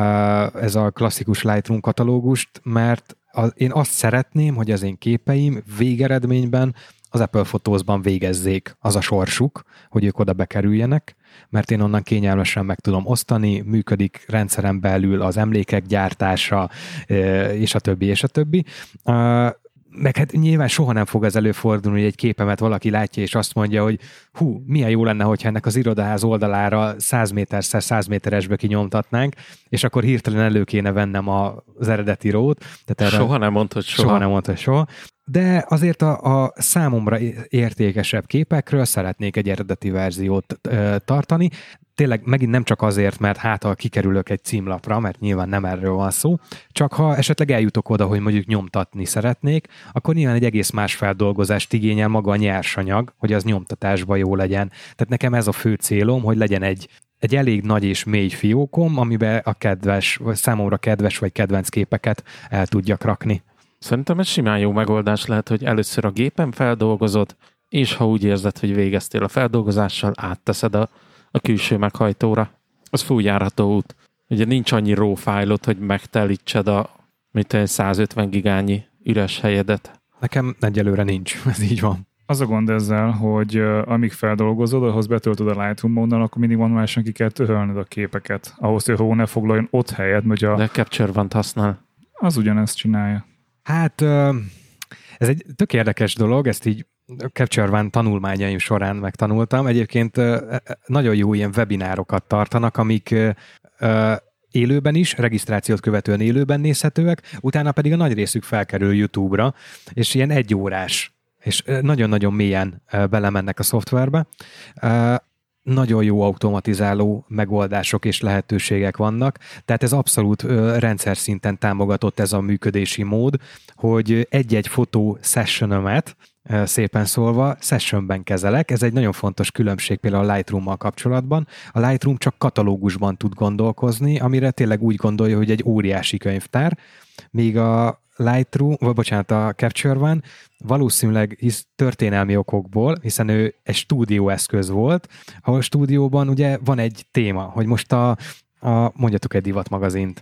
ez a klasszikus Lightroom katalógust, mert én azt szeretném, hogy az én képeim végeredményben az Apple Photos-ban végezzék, az a sorsuk, hogy ők oda bekerüljenek, mert én onnan kényelmesen meg tudom osztani, működik rendszeren belül az emlékek gyártása, és a többi, és a többi. meg hát nyilván soha nem fog ez előfordulni, hogy egy képemet valaki látja, és azt mondja, hogy milyen jó lenne, hogyha ennek az irodaház oldalára 100 méterszer 100 méteresbe kinyomtatnánk, és akkor hirtelen elő kéne vennem az eredeti rót. Tehát soha nem mondtad soha. Soha nem mondtad soha. De azért a számomra értékesebb képekről szeretnék egy eredeti verziót tartani. Tényleg megint nem csak azért, mert ha kikerülök egy címlapra, mert nyilván nem erről van szó, csak ha esetleg eljutok oda, hogy mondjuk nyomtatni szeretnék, akkor nyilván egy egész más feldolgozást igényel maga a nyersanyag, hogy az nyomtatásban jó legyen. Tehát nekem ez a fő célom, hogy legyen egy elég nagy és mély fiókom, amiben a számomra kedves vagy kedvenc képeket el tudjak rakni. Szerintem ez simán jó megoldás lehet, hogy először a gépen feldolgozod, és ha úgy érzed, hogy végeztél a feldolgozással, átteszed a külső meghajtóra. Az fújjárható út. Ugye nincs annyi raw fájlot, hogy megtelítsed a 150 gigányi üres helyedet. Nekem egyelőre nincs, ez így van. Az a gond ezzel, hogy amíg feldolgozod, ahhoz betöltöd a Lightroom módnal, akkor mindig manuálisan ki kell törölnöd a képeket. Ahhoz, hogy RAW ne foglaljon ott helyet, hogy De Capture One-t használ. Az ugyanezt csinálja. Hát ez egy tök érdekes dolog, ezt így Capture One tanulmányaim során megtanultam. Egyébként nagyon jó ilyen webinárokat tartanak, amik élőben is, regisztrációt követően élőben nézhetőek, utána pedig a nagy részük felkerül YouTube-ra, és ilyen 1 órás, és nagyon-nagyon mélyen belemennek a szoftverbe. Nagyon jó automatizáló megoldások és lehetőségek vannak, tehát ez abszolút rendszer szinten támogatott ez a működési mód, hogy egy-egy fotó sessionomet, szépen szólva, sessionben kezelek. Ez egy nagyon fontos különbség például a Lightroom-mal kapcsolatban. A Lightroom csak katalógusban tud gondolkozni, amire tényleg úgy gondolja, hogy egy óriási könyvtár, míg a a Capture One valószínűleg történelmi okokból, hiszen ő egy stúdióeszköz volt, ahol stúdióban ugye van egy téma, hogy most mondjatok egy divatmagazint.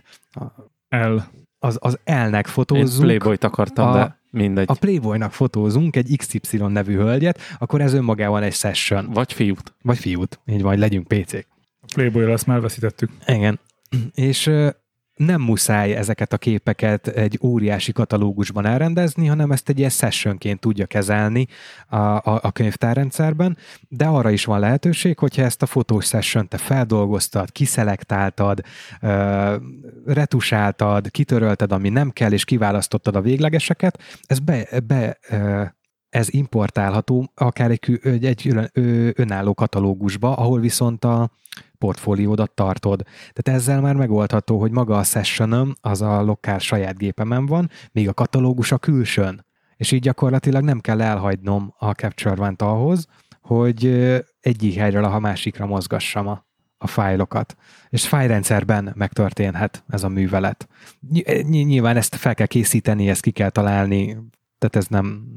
Az L-nek fotózzunk. Én Playboyt akartam, de mindegy. A Playboynak fotózunk egy XY nevű hölgyet, akkor ez önmagában egy session. Vagy fiút. Így van, legyünk PC-k. A Playboyra ezt már veszítettük. Igen. És nem muszáj ezeket a képeket egy óriási katalógusban elrendezni, hanem ezt egy ilyen sessionként tudja kezelni a könyvtárrendszerben, de arra is van lehetőség, hogyha ezt a fotós sessiont te feldolgoztad, kiszelektáltad, retusáltad, kitörölted, ami nem kell, és kiválasztottad a véglegeseket, ez importálható akár egy önálló katalógusba, ahol viszont a portfóliódat tartod. Tehát ezzel már megoldható, hogy maga a sessionom az a lokál saját gépemen van, míg a katalógus a külsőn. És így gyakorlatilag nem kell elhagynom a Capture One-t ahhoz, hogy egyik helyről a másikra mozgassam a fájlokat. És fájlrendszerben megtörténhet ez a művelet. Nyilván ezt fel kell készíteni, ezt ki kell találni, tehát ez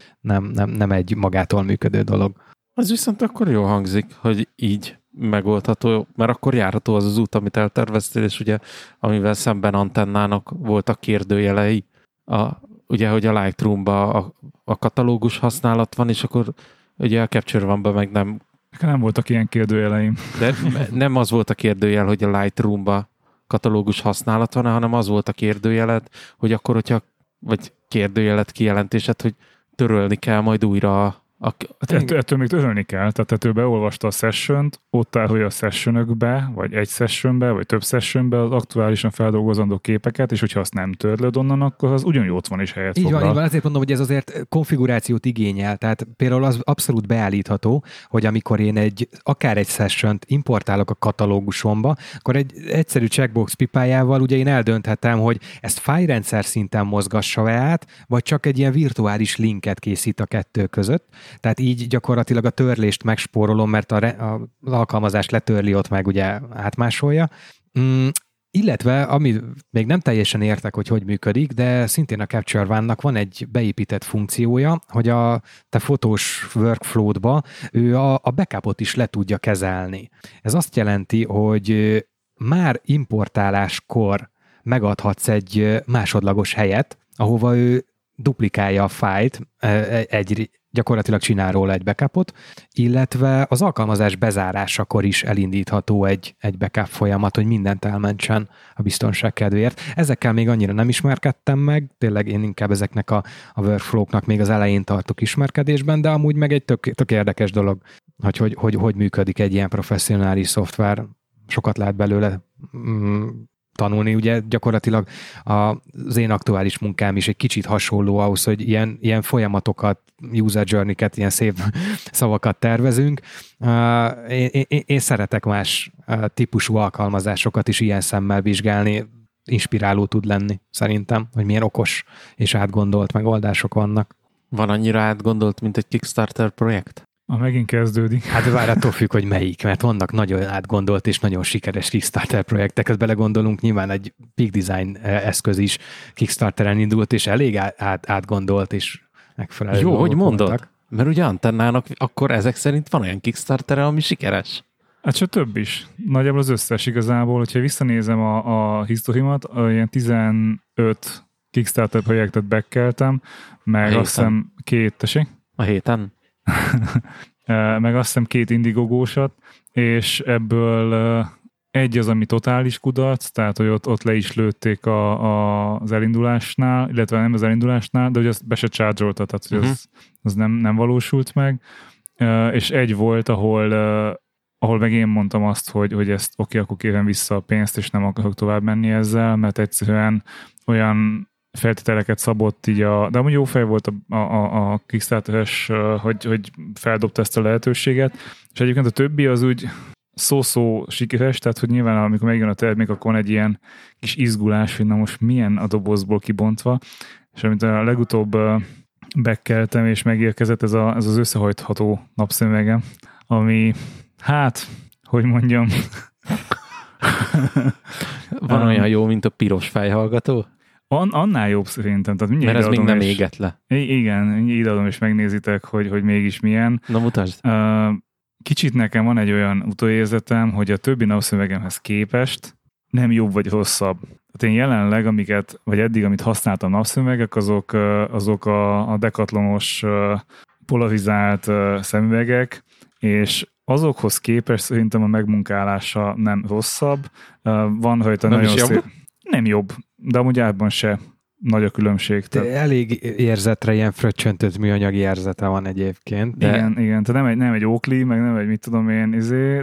nem egy magától működő dolog. Az viszont akkor jó hangzik, hogy így megoldható, mert akkor járható az út, amit elterveztél, és ugye amivel szemben Antennának voltak kérdőjelei, ugye, hogy a Lightroom-ba a katalógus használat van, és akkor ugye a Capture One-ba meg nem. Nem voltak ilyen kérdőjeleim. De nem az volt a kérdőjel, hogy a Lightroom-ba katalógus használat van, hanem az volt a kérdőjeled, hogy akkor, hogyha vagy kérdőjelet kijelentésed, hogy törölni kell majd újra ettől még törölni kell, tehát ettől beolvasta a sessiont, ott áll, hogy a sessionökbe, vagy egy sessionbe, vagy több sessionbe az aktuálisan feldolgozandó képeket, és hogyha azt nem törlöd onnan, akkor az ugyanúgy ott van és helyet foglal. Így van, azért mondom, hogy ez azért konfigurációt igényel, tehát például az abszolút beállítható, hogy amikor én akár egy sessiont importálok a katalógusomba, akkor egy egyszerű checkbox pipájával ugye én eldönthetem, hogy ezt fájlrendszer szinten mozgassa át, vagy csak egy ilyen virtuális linket készít a kettő között. Tehát így gyakorlatilag a törlést megspórolom, mert az alkalmazás letörli, ott meg ugye átmásolja. Illetve, ami még nem teljesen értek, hogy működik, de szintén a Capture One-nak van egy beépített funkciója, hogy a te fotós workflow-dba ő a backupot is le tudja kezelni. Ez azt jelenti, hogy már importáláskor megadhatsz egy másodlagos helyet, ahova ő duplikálja a fájlt gyakorlatilag csinál róla egy backupot, illetve az alkalmazás bezárásakor is elindítható egy backup folyamat, hogy mindent elmentsen a biztonság kedvéért. Ezekkel még annyira nem ismerkedtem meg, tényleg én inkább ezeknek a workflow-knak még az elején tartok ismerkedésben, de amúgy meg egy tök érdekes dolog, hogy működik egy ilyen professzionális szoftver. Sokat lehet belőle tanulni. Ugye gyakorlatilag az én aktuális munkám is egy kicsit hasonló ahhoz, hogy ilyen folyamatokat, user journey-ket, ilyen szép szavakat tervezünk. Én szeretek más típusú alkalmazásokat is ilyen szemmel vizsgálni. Inspiráló tud lenni szerintem, hogy milyen okos és átgondolt megoldások vannak. Van annyira átgondolt, mint egy Kickstarter projekt? Megint kezdődik. Hát vár, attól függ, hogy melyik, mert vannak nagyon átgondolt és nagyon sikeres Kickstarter projektek, ezt belegondolunk, nyilván egy Peak Design eszköz is Kickstarteren indult, és elég átgondolt és megfelelő. Jó, hogy mondod, voltak. Mert ugye Antennának akkor ezek szerint van olyan Kickstarter, ami sikeres. Hát csak több is. Nagyjából az összes igazából, hogyha visszanézem a historimat, ilyen 15 Kickstarter projektet backkeltem, meg azt hiszem A héten? meg azt hiszem 2 Indiegogo-sat, és ebből egy az, ami totális kudarc, tehát hogy ott le is lőtték az elindulásnál, illetve nem az elindulásnál, de hogy azt be se charge-olta, tehát hogy az nem valósult meg. És egy volt, ahol meg én mondtam azt, hogy ezt akkor kérem vissza a pénzt, és nem akarok tovább menni ezzel, mert egyszerűen olyan feltételeket szabott így de amúgy jó fej volt a Kickstarter-es, hogy feldobta ezt a lehetőséget, és egyébként a többi az úgy szó-szó sikeres, tehát hogy nyilván amikor megjön a termék, akkor van egy ilyen kis izgulás, hogy na most milyen a dobozból kibontva, és amit a legutóbb backkeltem, és megérkezett ez az összehajtható napszemüvegem, ami hát, hogy mondjam... Van olyan jó, mint a piros fejhallgató? Annál jobb szerintem. Tehát mert ez még nem éget le. Igen, így adom, és megnézitek, hogy mégis milyen. Na mutasd. Kicsit nekem van egy olyan utóérzetem, hogy a többi napszövegemhez képest nem jobb vagy rosszabb. Tehát én jelenleg, amit használtam napszövegek, azok a dekatlonos polarizált szemüvegek, és azokhoz képest szerintem a megmunkálása nem rosszabb. Van rajta nem nagyon is szép... Nem jobb, de amúgy átban se nagy a különbség. Tehát... Elég érzetre ilyen fröccsöntött műanyagi érzete van egyébként. De... Igen, tehát nem egy Oakley, meg nem egy mit tudom én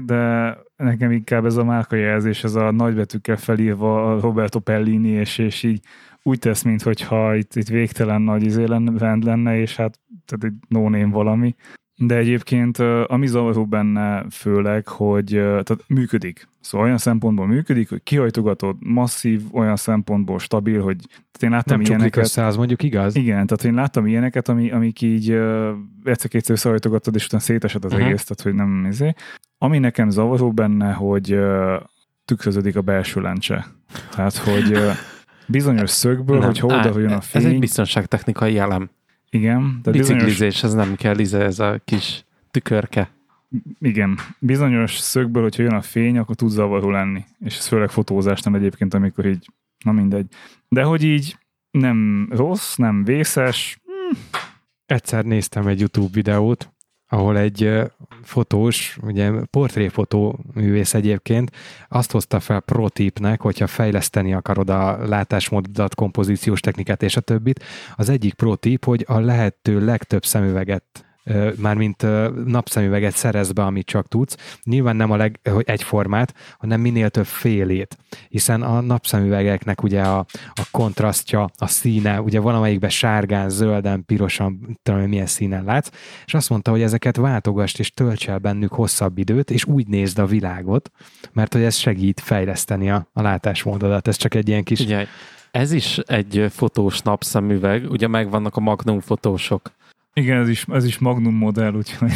de nekem inkább ez a márkajelzés, ez a nagybetűkkel felírva a Roberto Pellini, és így úgy tesz, mintha itt végtelen nagy lenne, és hát tehát egy no-name valami. De egyébként ami zavaró benne főleg, hogy tehát működik. Szóval olyan szempontból működik, hogy kihajtogatod, masszív, olyan szempontból stabil, hogy én láttam nem ilyeneket. Nem össze, az mondjuk igaz? Igen, tehát én láttam ilyeneket, amik így egyszer-kétszer összehajtogatod, és utána szétesett az egész, tehát hogy nem nézé. Ami nekem zavaró benne, hogy tükröződik a belső lencse. Tehát, hogy bizonyos szögből, hogy oldalról jön a fény. Ez egy biztonságtechnikai elem. Igen. Biciklizés, ez nem kell, ez a kis tükörke. Igen. Bizonyos szögből, hogyha jön a fény, akkor tud zavaró lenni. És ez főleg fotózásnál egyébként, amikor így, na mindegy. De hogy így nem rossz, nem vészes. Egyszer néztem egy YouTube videót, ahol egy fotós, ugye portréfotó művész egyébként, azt hozta fel pro-tipnek, hogyha fejleszteni akarod a látásmódodat, kompozíciós technikát és a többit. Az egyik pro-tip, hogy a lehető legtöbb szemüveget, mármint napszemüveget szerez be, amit csak tudsz. Nyilván nem egyformát, hanem minél több félét, hiszen a napszemüvegeknek ugye a kontrasztja, a színe, ugye valamelyikben sárgán, zölden, pirosan, tudom, milyen színen látsz, és azt mondta, hogy ezeket váltogass és tölts el bennük hosszabb időt, és úgy nézd a világot, mert hogy ez segít fejleszteni a látásmódodat. Ez csak egy ilyen kis... Ugye, ez is egy fotós napszemüveg, ugye megvannak a Magnum fotósok. Igen, ez is Magnum modell, úgyhogy...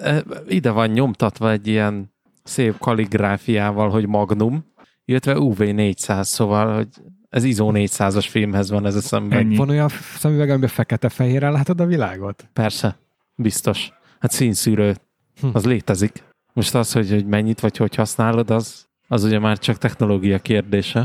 Ide van nyomtatva egy ilyen szép kalligráfiával, hogy Magnum, illetve UV400, szóval, hogy ez ISO 400-as filmhez van ez a szemüveg. Van olyan szemüveg, amiben fekete-fehérrel látod a világot? Persze, biztos. Hát színszűrő, az létezik. Most az, hogy mennyit vagy hogy használod, az ugye már csak technológia kérdése.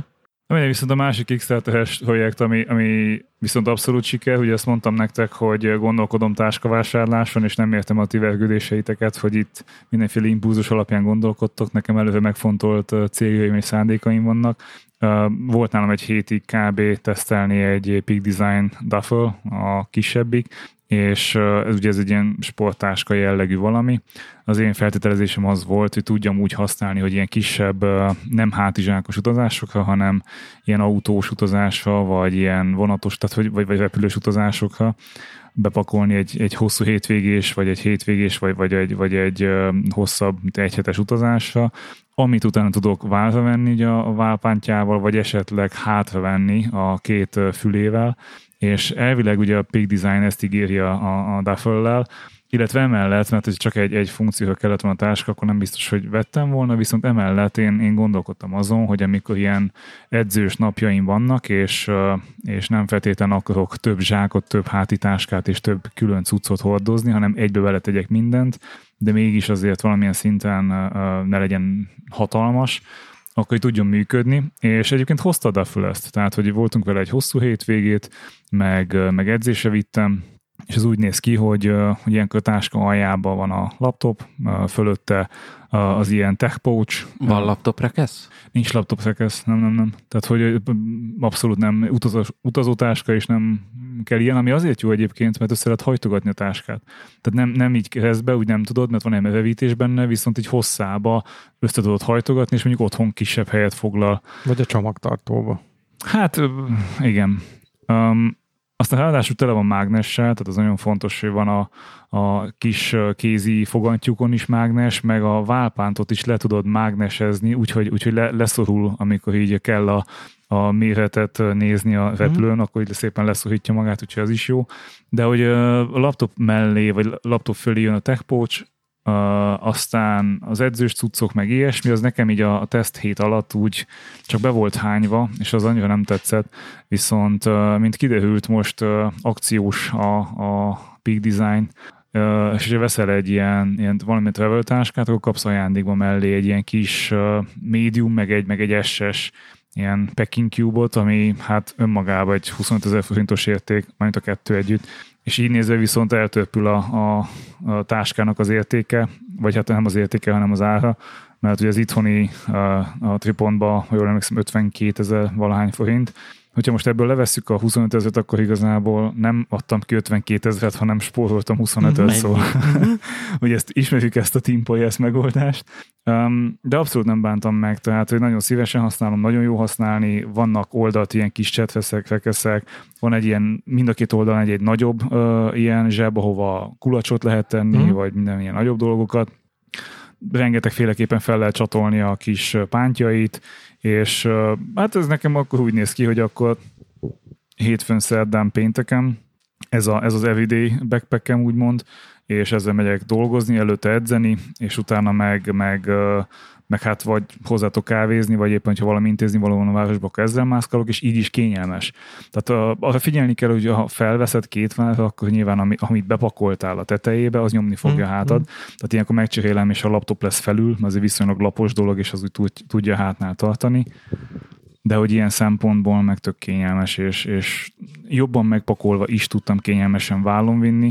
Viszont a másik Kickstarter-es projekt, ami viszont abszolút siker, ugye ezt mondtam nektek, hogy gondolkodom táskavásárláson, és nem értem a ti vergődéseiteket, hogy itt mindenféle impulzus alapján gondolkodtok, nekem előre megfontolt céljaim és szándékaim vannak. Volt nálam egy hétig kb. Tesztelni egy Peak Design duffel, a kisebbik, és ez egy ilyen sporttáska jellegű valami. Az én feltételezésem az volt, hogy tudjam úgy használni, hogy ilyen kisebb, nem hátizsákos utazásokra, hanem ilyen autós utazásra, vagy ilyen vonatos, tehát vagy repülős utazásokra bepakolni egy hosszú hétvégés, vagy egy hétvégés, vagy egy hosszabb, egyhetes utazásra, amit utána tudok válra venni a válpántjával, vagy esetleg hátravenni a két fülével, és elvileg ugye a Peak Design ezt ígéri a duffel-lel, illetve emellett, mert ez csak egy funkcióra kellett volna a táska, akkor nem biztos, hogy vettem volna, viszont emellett én gondolkodtam azon, hogy amikor ilyen edzős napjaim vannak, és nem feltétlenül akarok több zsákot, több hátitáskát és több külön cuccot hordozni, hanem egybe beletegyek mindent, de mégis azért valamilyen szinten ne legyen hatalmas, akkor így tudjon működni, és egyébként hozta a duffel ezt, tehát hogy voltunk vele egy hosszú hétvégét, meg edzésre vittem, és ez úgy néz ki, hogy ilyenkor a táska aljában van a laptop, fölötte az ilyen tech pouch. Van laptop rekesz? Nincs laptop rekesz, nem. Tehát, hogy abszolút nem utazótáska, és nem kell ilyen, ami azért jó egyébként, mert össze lehet hajtogatni a táskát. Tehát nem így keresztbe, úgy nem tudod, mert van egy merevítés benne, viszont így hosszába össze tudod hajtogatni, és mondjuk otthon kisebb helyet foglal. Vagy a csomagtartóba. Hát, igen. Aztán ráadásul tele van mágnessel, tehát az nagyon fontos, hogy van a kis kézi fogantyúkon is mágnes, meg a válpántot is le tudod mágnesezni, úgyhogy leszorul, amikor így kell a méretet nézni a repülőn, akkor így szépen leszorítja magát, úgyhogy az is jó. De hogy a laptop mellé, vagy laptop fölé jön a tech pouch, aztán az edzős cuccok meg ilyesmi, az nekem így a teszt hét alatt úgy csak be volt hányva, és az annyira nem tetszett, viszont mint kiderült most akciós a Peak Design, és ha veszel egy ilyen valamilyen travel táskát, akkor kapsz ajándékba mellé egy ilyen kis medium, meg egy SS ilyen packing cube-ot, ami hát önmagában egy 25 000 forintos érték, majd a kettő együtt, és így nézve viszont eltörpül a táskának az értéke, vagy hát nem az értéke, hanem az ára, mert ugye az itthoni a Tripontba, ha jól emlékszem, 52 000 valahány forint. Hogyha most ebből levesszük a 25 000-et, akkor igazából nem adtam ki 52 000-et, hanem spóroltam 25-öt, szóval ugye ismerjük ezt a TeamPolyes megoldást. De abszolút nem bántam meg, tehát hogy nagyon szívesen használom, nagyon jó használni, vannak oldalt ilyen kis csetreszek, van egy ilyen, mind a két oldalon egy nagyobb ilyen zseb, ahova kulacsot lehet tenni, vagy minden ilyen nagyobb dolgokat. Rengetegféleképpen fel lehet csatolni a kis pántjait, és hát ez nekem akkor úgy néz ki, hogy akkor hétfőn, szerdán, pénteken ez az everyday backpackem úgymond, és ezzel megyek dolgozni, előtte edzeni, és utána meg hát vagy hozzátok kávézni, vagy éppen, hogyha valami intézni valóban a városba, akkor ezzel mászkálok, és így is kényelmes. Tehát arra figyelni kell, hogy ha felveszed két várra, akkor nyilván amit bepakoltál a tetejébe, az nyomni fogja a hátad. Tehát ilyenkor megcserélem, és a laptop lesz felül, mert ez egy viszonylag lapos dolog, és az úgy tudja a hátnál tartani. De hogy ilyen szempontból meg tök kényelmes, és jobban megpakolva is tudtam kényelmesen vállon vinni,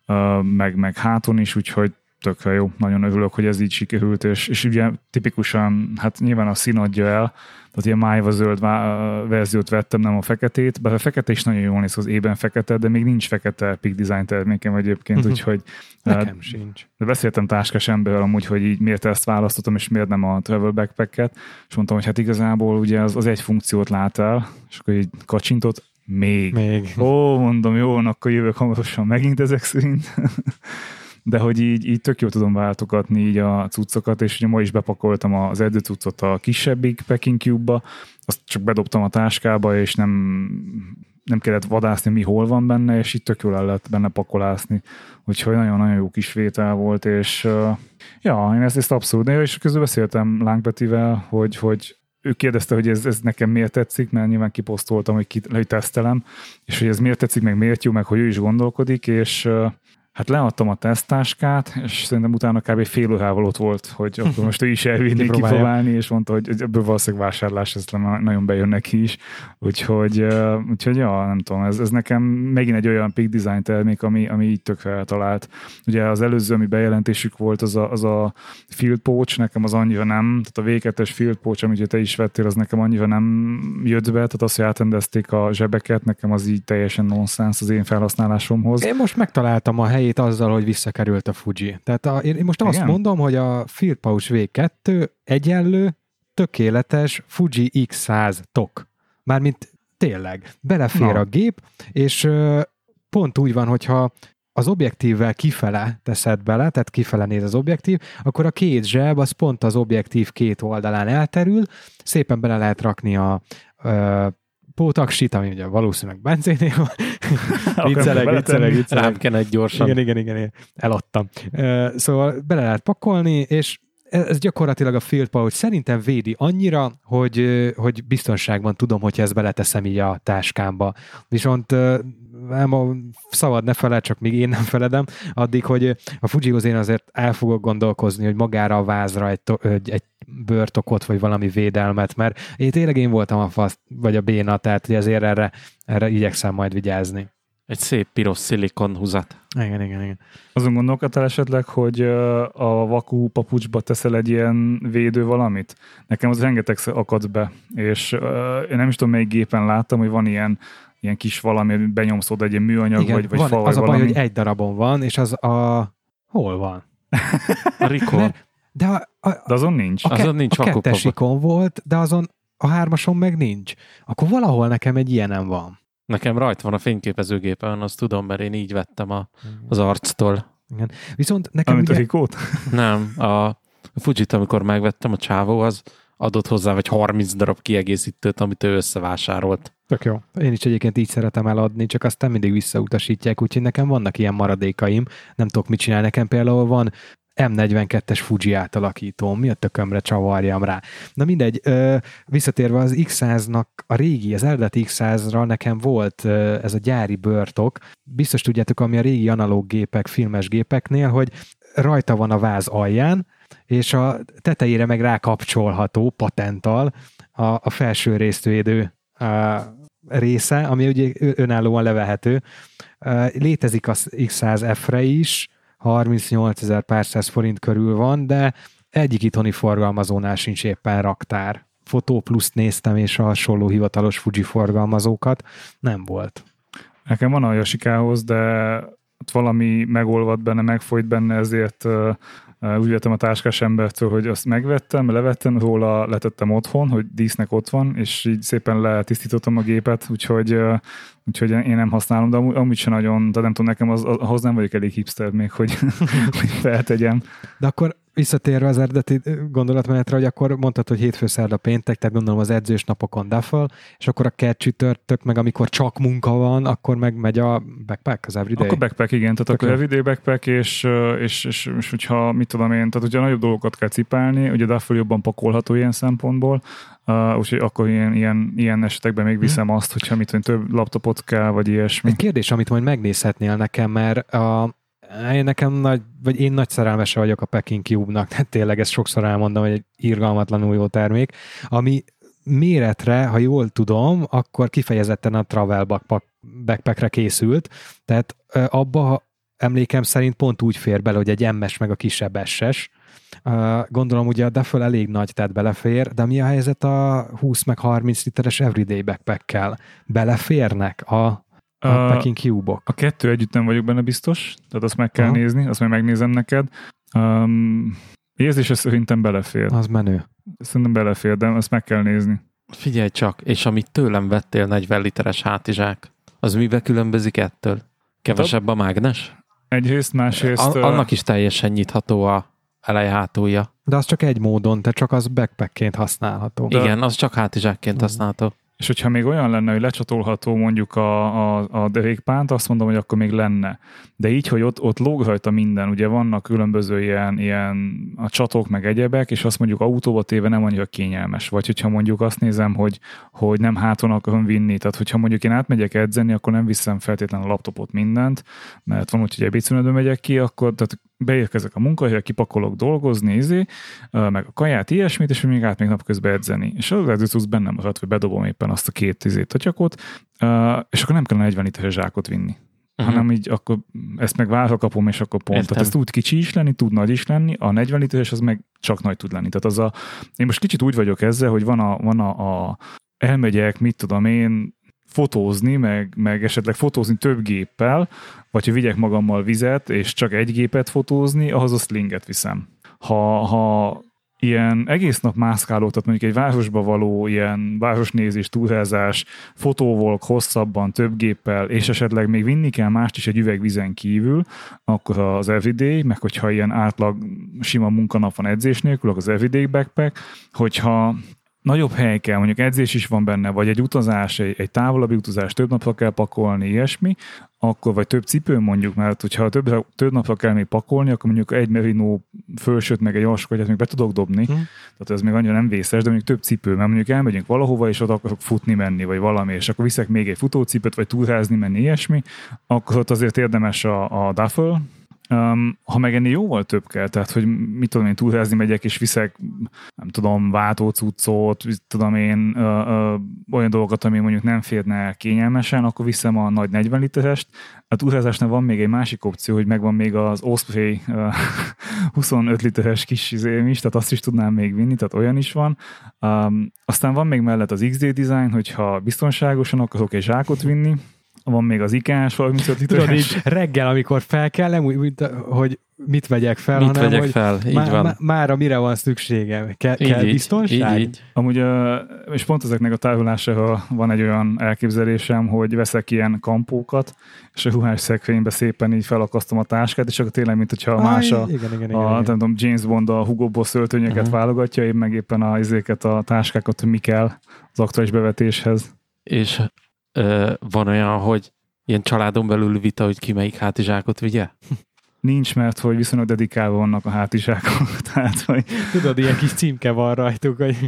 meg háton is, úgyhogy tökre jó, nagyon örülök, hogy ez így sikerült, és ugye tipikusan, hát nyilván a szín adja el, tehát ilyen májva zöld verziót vettem, nem a feketét, bár a fekete is nagyon jól néz, az ében fekete, de még nincs fekete Peak Design termékem egyébként, úgyhogy... Nekem sincs. De beszéltem táskás emberrel amúgy, hogy így miért ezt választottam, és miért nem a travel backpacket, és mondtam, hogy hát igazából ugye az egy funkciót lát el, és akkor így kacsintott, még. Ó, mondom, jó, akkor jövök hamarosan megint ezek szerint. De hogy így tök jól tudom váltogatni így a cuccokat, és ugye ma is bepakoltam az edzőcuccot a kisebbik packing cube-ba, azt csak bedobtam a táskába, és nem kellett vadászni, mi hol van benne, és így tök jól el lehet benne pakolászni. Úgyhogy nagyon-nagyon jó kis vétel volt, és ja, én ezt abszolút, és közül beszéltem Láng Petivel, hogy ő kérdezte, hogy ez nekem miért tetszik, mert nyilván kiposztoltam, hogy tesztelem, és hogy ez miért tetszik, meg miért jó, meg hogy ő is gondolkodik, és Hát leadtam a teszttáskát, és szerintem utána kb. Fél órával ott volt, hogy akkor most ő is elvinni kipróbálni, és mondta, hogy ebből valószínűleg vásárlás, ez nagyon bejön neki is. Úgyhogy ja, nem tudom, ez nekem megint egy olyan peak design termék, ami így tök feltalált. Ugye az előző, ami bejelentésük volt, az a Field Pouch, nekem az annyira nem, tehát a V2-es Field Pouch, amit te is vettél, az nekem annyira nem jött be, tehát az, hogy átendezték a zsebeket, nekem az így teljesen nonsens az én felhasználásomhoz. Én most megtaláltam a helyét azzal, hogy visszakerült a Fuji. Tehát én most azt mondom, hogy a Field Pouch V2 egyenlő, tökéletes Fuji X100 tok. Mármint tényleg. Belefér a gép, és pont úgy van, hogyha az objektívvel kifele teszed bele, tehát kifele néz az objektív, akkor a két zseb az pont az objektív két oldalán elterül, szépen bele lehet rakni a pótaksit, ami ugye valószínűleg Bencénél van. Viccelek. Rám kellett gyorsan. Igen, eladtam. Szóval bele lehet pakolni, és ez gyakorlatilag a Field Pouch szerintem védi annyira, hogy biztonságban tudom, hogyha ezt beleteszem így a táskámba. Viszont szabad ne feled, csak még én nem feledem, addig, hogy a Fujihoz én azért el fogok gondolkozni, hogy magára a vázra egy bőrtokot, vagy valami védelmet, mert én voltam a fasz, vagy a béna, tehát hogy ezért erre igyekszem majd vigyázni. Egy szép piros szilikon húzat. Igen. Azon gondolkodtál esetleg, hogy a vakú papucsba teszel egy ilyen védő valamit? Nekem az rengeteg akad be, és én nem is tudom, melyik gépen láttam, hogy van ilyen kis valami, benyomsz oda egy ilyen műanyag, igen, vagy van, fa, az vagy a baj, valami. hogy egy darabon van, és az hol van? A Rikon. De azon nincs. Azon nincs a kettes ikon volt, de azon a hármason meg nincs. Akkor valahol nekem egy ilyenem van. Nekem rajta van a fényképezőgépen, azt tudom, mert én így vettem az arctól. Igen. Viszont nekem Amit a Rikót? Nem, a Fujit, amikor megvettem, a csávó, az adott hozzá vagy 30 darab kiegészítőt, amit ő összevásárolt. Tök jó. Én is egyébként így szeretem eladni, csak aztán mindig visszautasítják, úgyhogy nekem vannak ilyen maradékaim, nem tudok mit csinálni. Nekem például van M42-es Fuji átalakítóm, mi a tökömre csavarjam rá. Na mindegy, visszatérve az X100-nak a régi, az eredeti X100-ra nekem volt ez a gyári bőrtok. Biztos tudjátok, ami a régi analóg gépek, filmes gépeknél, hogy rajta van a váz alján, és a tetejére meg rákapcsolható patenttal a felső résztvédő része, ami ugye önállóan levehető. Létezik az X100F-re is, 38 000 pár száz forint körül van, de egyik itthoni forgalmazónál sincs éppen raktár. Fotó Plus-t néztem, és a hasonló hivatalos Fuji forgalmazókat nem volt. Nekem van a Yashikához, de valami megolvadt benne, megfolyt benne, ezért úgy vettem a táskás embertől, hogy azt megvettem, levettem róla, letettem otthon, hogy dísznek ott van, és így szépen letisztítottam a gépet, úgyhogy én nem használom, de amúgy sem nagyon, de nem tudom, nekem ahhoz nem vagyok elég hipster még, hogy feltegyem. De akkor visszatérve az eredeti gondolatmenetre, hogy akkor mondtad, hogy hétfő, szerda, péntek, tehát gondolom az edzős napokon duffel, és akkor a kert csütörtök, meg amikor csak munka van, akkor meg megy a backpack, az everyday? Akkor backpack, igen, tehát akkor everyday backpack, és hogyha, mit tudom én, tehát hogyha nagyobb dolgokat kell cipelni, ugye duffel jobban pakolható ilyen szempontból, úgyhogy akkor ilyen esetekben még viszem azt, hogyha mit tudom, több laptopot kell, vagy ilyesmi. Egy kérdés, amit majd megnézhetnél nekem, mert én nagy szerelmese vagyok a Packing Cube-nak, tehát tényleg ezt sokszor elmondom, hogy egy irgalmatlanul jó termék, ami méretre, ha jól tudom, akkor kifejezetten a travel backpackre készült, tehát abba emlékem szerint pont úgy fér bele, hogy egy MS meg a kisebb SS. Gondolom ugye a duffel elég nagy, tehát belefér, de mi a helyzet a 20 meg 30 literes everyday backpackkel? Beleférnek a Packing Cube-ok? A kettő együtt nem vagyok benne biztos, tehát azt meg kell nézni, azt meg megnézem neked. Érzése szerintem belefér. Az menő. Szerintem belefér, de azt meg kell nézni. Figyelj csak, és amit tőlem vettél 40 literes hátizsák, az mivel különbözik ettől? Kevesebb a mágnes? Egyrészt, másrészt... Annak is teljesen nyitható a elej-hátulja. De az csak egy módon, tehát csak az backpackként használható. Igen, az csak hátizsákként használható. És hogyha még olyan lenne, hogy lecsatolható mondjuk a derékpánt, azt mondom, hogy akkor még lenne. De így, hogy ott lóg rajta minden, ugye vannak különböző ilyen a csatok meg egyebek, és azt mondjuk autóba téve nem annyira kényelmes. Vagy hogyha mondjuk azt nézem, hogy nem háton akarom vinni, tehát hogyha mondjuk én átmegyek edzeni, akkor nem viszem feltétlenül a laptopot mindent, mert van úgy, hogy ebédszünetben megyek ki, akkor tehát beérkezek a munkahelyre, kipakolok dolgozni, meg a kaját, ilyesmit, és még át még napközben edzeni. És az edzőcusz bennem maradt, hogy bedobom éppen azt a 2 tatyakot, és akkor nem kell 40 literes zsákot vinni. Hanem így akkor ezt meg várva kapom, és akkor pont. Tehát ez tud kicsi is lenni, tud nagy is lenni, a 40 literes az meg csak nagy tud lenni. Tehát én most kicsit úgy vagyok ezzel, hogy elmegyek, mit tudom én, fotózni, meg esetleg fotózni több géppel, vagy hogy vigyek magammal vizet, és csak egy gépet fotózni, ahhoz a slinget viszem. Ha ilyen egész nap mászkáló, tehát mondjuk egy városba való ilyen városnézés, túrázás, fotóvolk hosszabban, több géppel, és esetleg még vinni kell mást is egy üveg vízen kívül, akkor az everyday, meg hogyha ilyen átlag sima munkanap van edzés nélkül, akkor az everyday backpack, hogyha nagyobb hely kell, mondjuk edzés is van benne, vagy egy utazás, egy távolabbi utazás, több napra kell pakolni, ilyesmi, akkor vagy több cipő mondjuk, mert hogyha több napra kell még pakolni, akkor mondjuk egy merino fölsőt, meg egy alsókagyat még be tudok dobni, tehát ez még annyira nem vészes, de mondjuk több cipő, mert mondjuk elmegyünk valahova, és ott akarok futni menni, vagy valami, és akkor viszek még egy futócipőt, vagy túrázni menni, ilyesmi, akkor ott azért érdemes a duffel. Ha meg ennél jóval több kell, tehát hogy mit tudom én, túrázni megyek, és viszek, nem tudom, váltócuccot, tudom én, olyan dolgokat, ami mondjuk nem férne el kényelmesen, akkor viszem a nagy 40 literest. A túrázásnál van még egy másik opció, hogy megvan még az Osprey 25 literes kis izém is, tehát azt is tudnám még vinni, tehát olyan is van. Aztán van még mellett az XD design, hogyha biztonságosan akarok egy zsákot vinni, van még az IKEA-s 35 literes. Tudod, így reggel, amikor fel kell, nem úgy, hogy mit vegyek fel, mit hanem, vegyek hogy fel, így van. Mára mire van szükségem? Kell biztonság? Így. Amúgy, és pont ezeknek a tárolására van egy olyan elképzelésem, hogy veszek ilyen kampókat, és a ruhás szekrénybe szépen így felakasztom a táskát, és akkor tényleg, mint hogyha más igen. Nem tudom, James Bond a Hugo Boss öltönyöket válogatja, én meg éppen a táskákat, hogy mi kell az aktuális bevetéshez. És van olyan, hogy ilyen családon belül vita, hogy ki melyik hátizsákot vigye? Nincs, mert hogy viszonylag dedikálva vannak a hátizsákok. Tehát, hogy... Tudod, ilyen kis címke van rajtuk, hogy...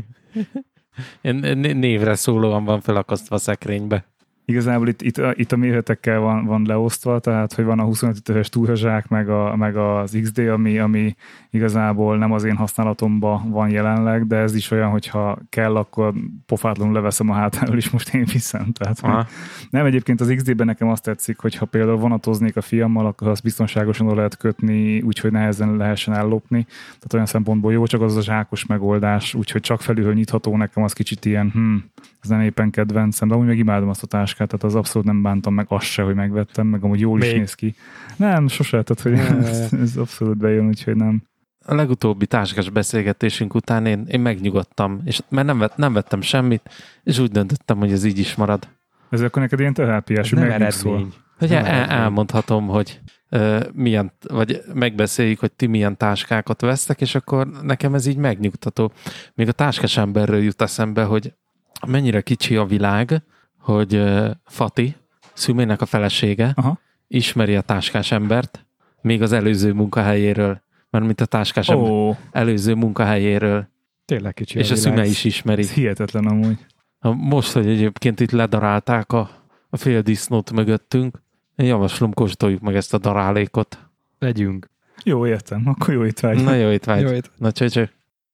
Névre szólóan van felakasztva a szekrénybe. Igazából itt a méretekkel van leosztva, tehát hogy van a 25 literes túrazsák, meg az XD, ami igazából nem az én használatomban van jelenleg, de ez is olyan, hogyha kell, akkor pofátlanul leveszem a hátáról, és most én viszem. Tehát, nem, egyébként az XD-ben nekem azt tetszik, hogy ha például vonatoznék a fiammal, akkor azt biztonságosan lehet kötni, úgyhogy nehezen lehessen ellopni. Tehát olyan szempontból jó, csak az a zsákos megoldás, úgyhogy csak felülről nyitható, nekem az kicsit ilyen, ez nem éppen kedvencem, de amúgy meg imádom azt a táskát, tehát az abszolút nem bántam meg azt se, hogy megvettem, meg amúgy jól is néz ki. Nem, sose, tehát hogy ez abszolút bejön, úgyhogy nem. A legutóbbi táskás beszélgetésünk után én megnyugodtam, és mert nem vettem semmit, és úgy döntöttem, hogy ez így is marad. Ez akkor neked ilyen terápiás, hogy megnyugszol. Hogy elmondhatom, hogy milyen, vagy megbeszéljük, hogy ti milyen táskákat vesztek, és akkor nekem ez így megnyugtató. Még a táskás emberről jut eszembe, hogy mennyire kicsi a világ, hogy Fati, Szümének a felesége, ismeri a táskás embert, még az előző munkahelyéről, mert mint a táskás ember előző munkahelyéről. Tényleg kicsi és a Szüme is ismeri. Ez hihetetlen amúgy. Most, hogy egyébként itt ledarálták a fél disznót mögöttünk, én javaslom, kóstoljuk meg ezt a darálékot. Legyünk. Jó, értem. Akkor jó étvágy. Na jó étvágy. Na cső.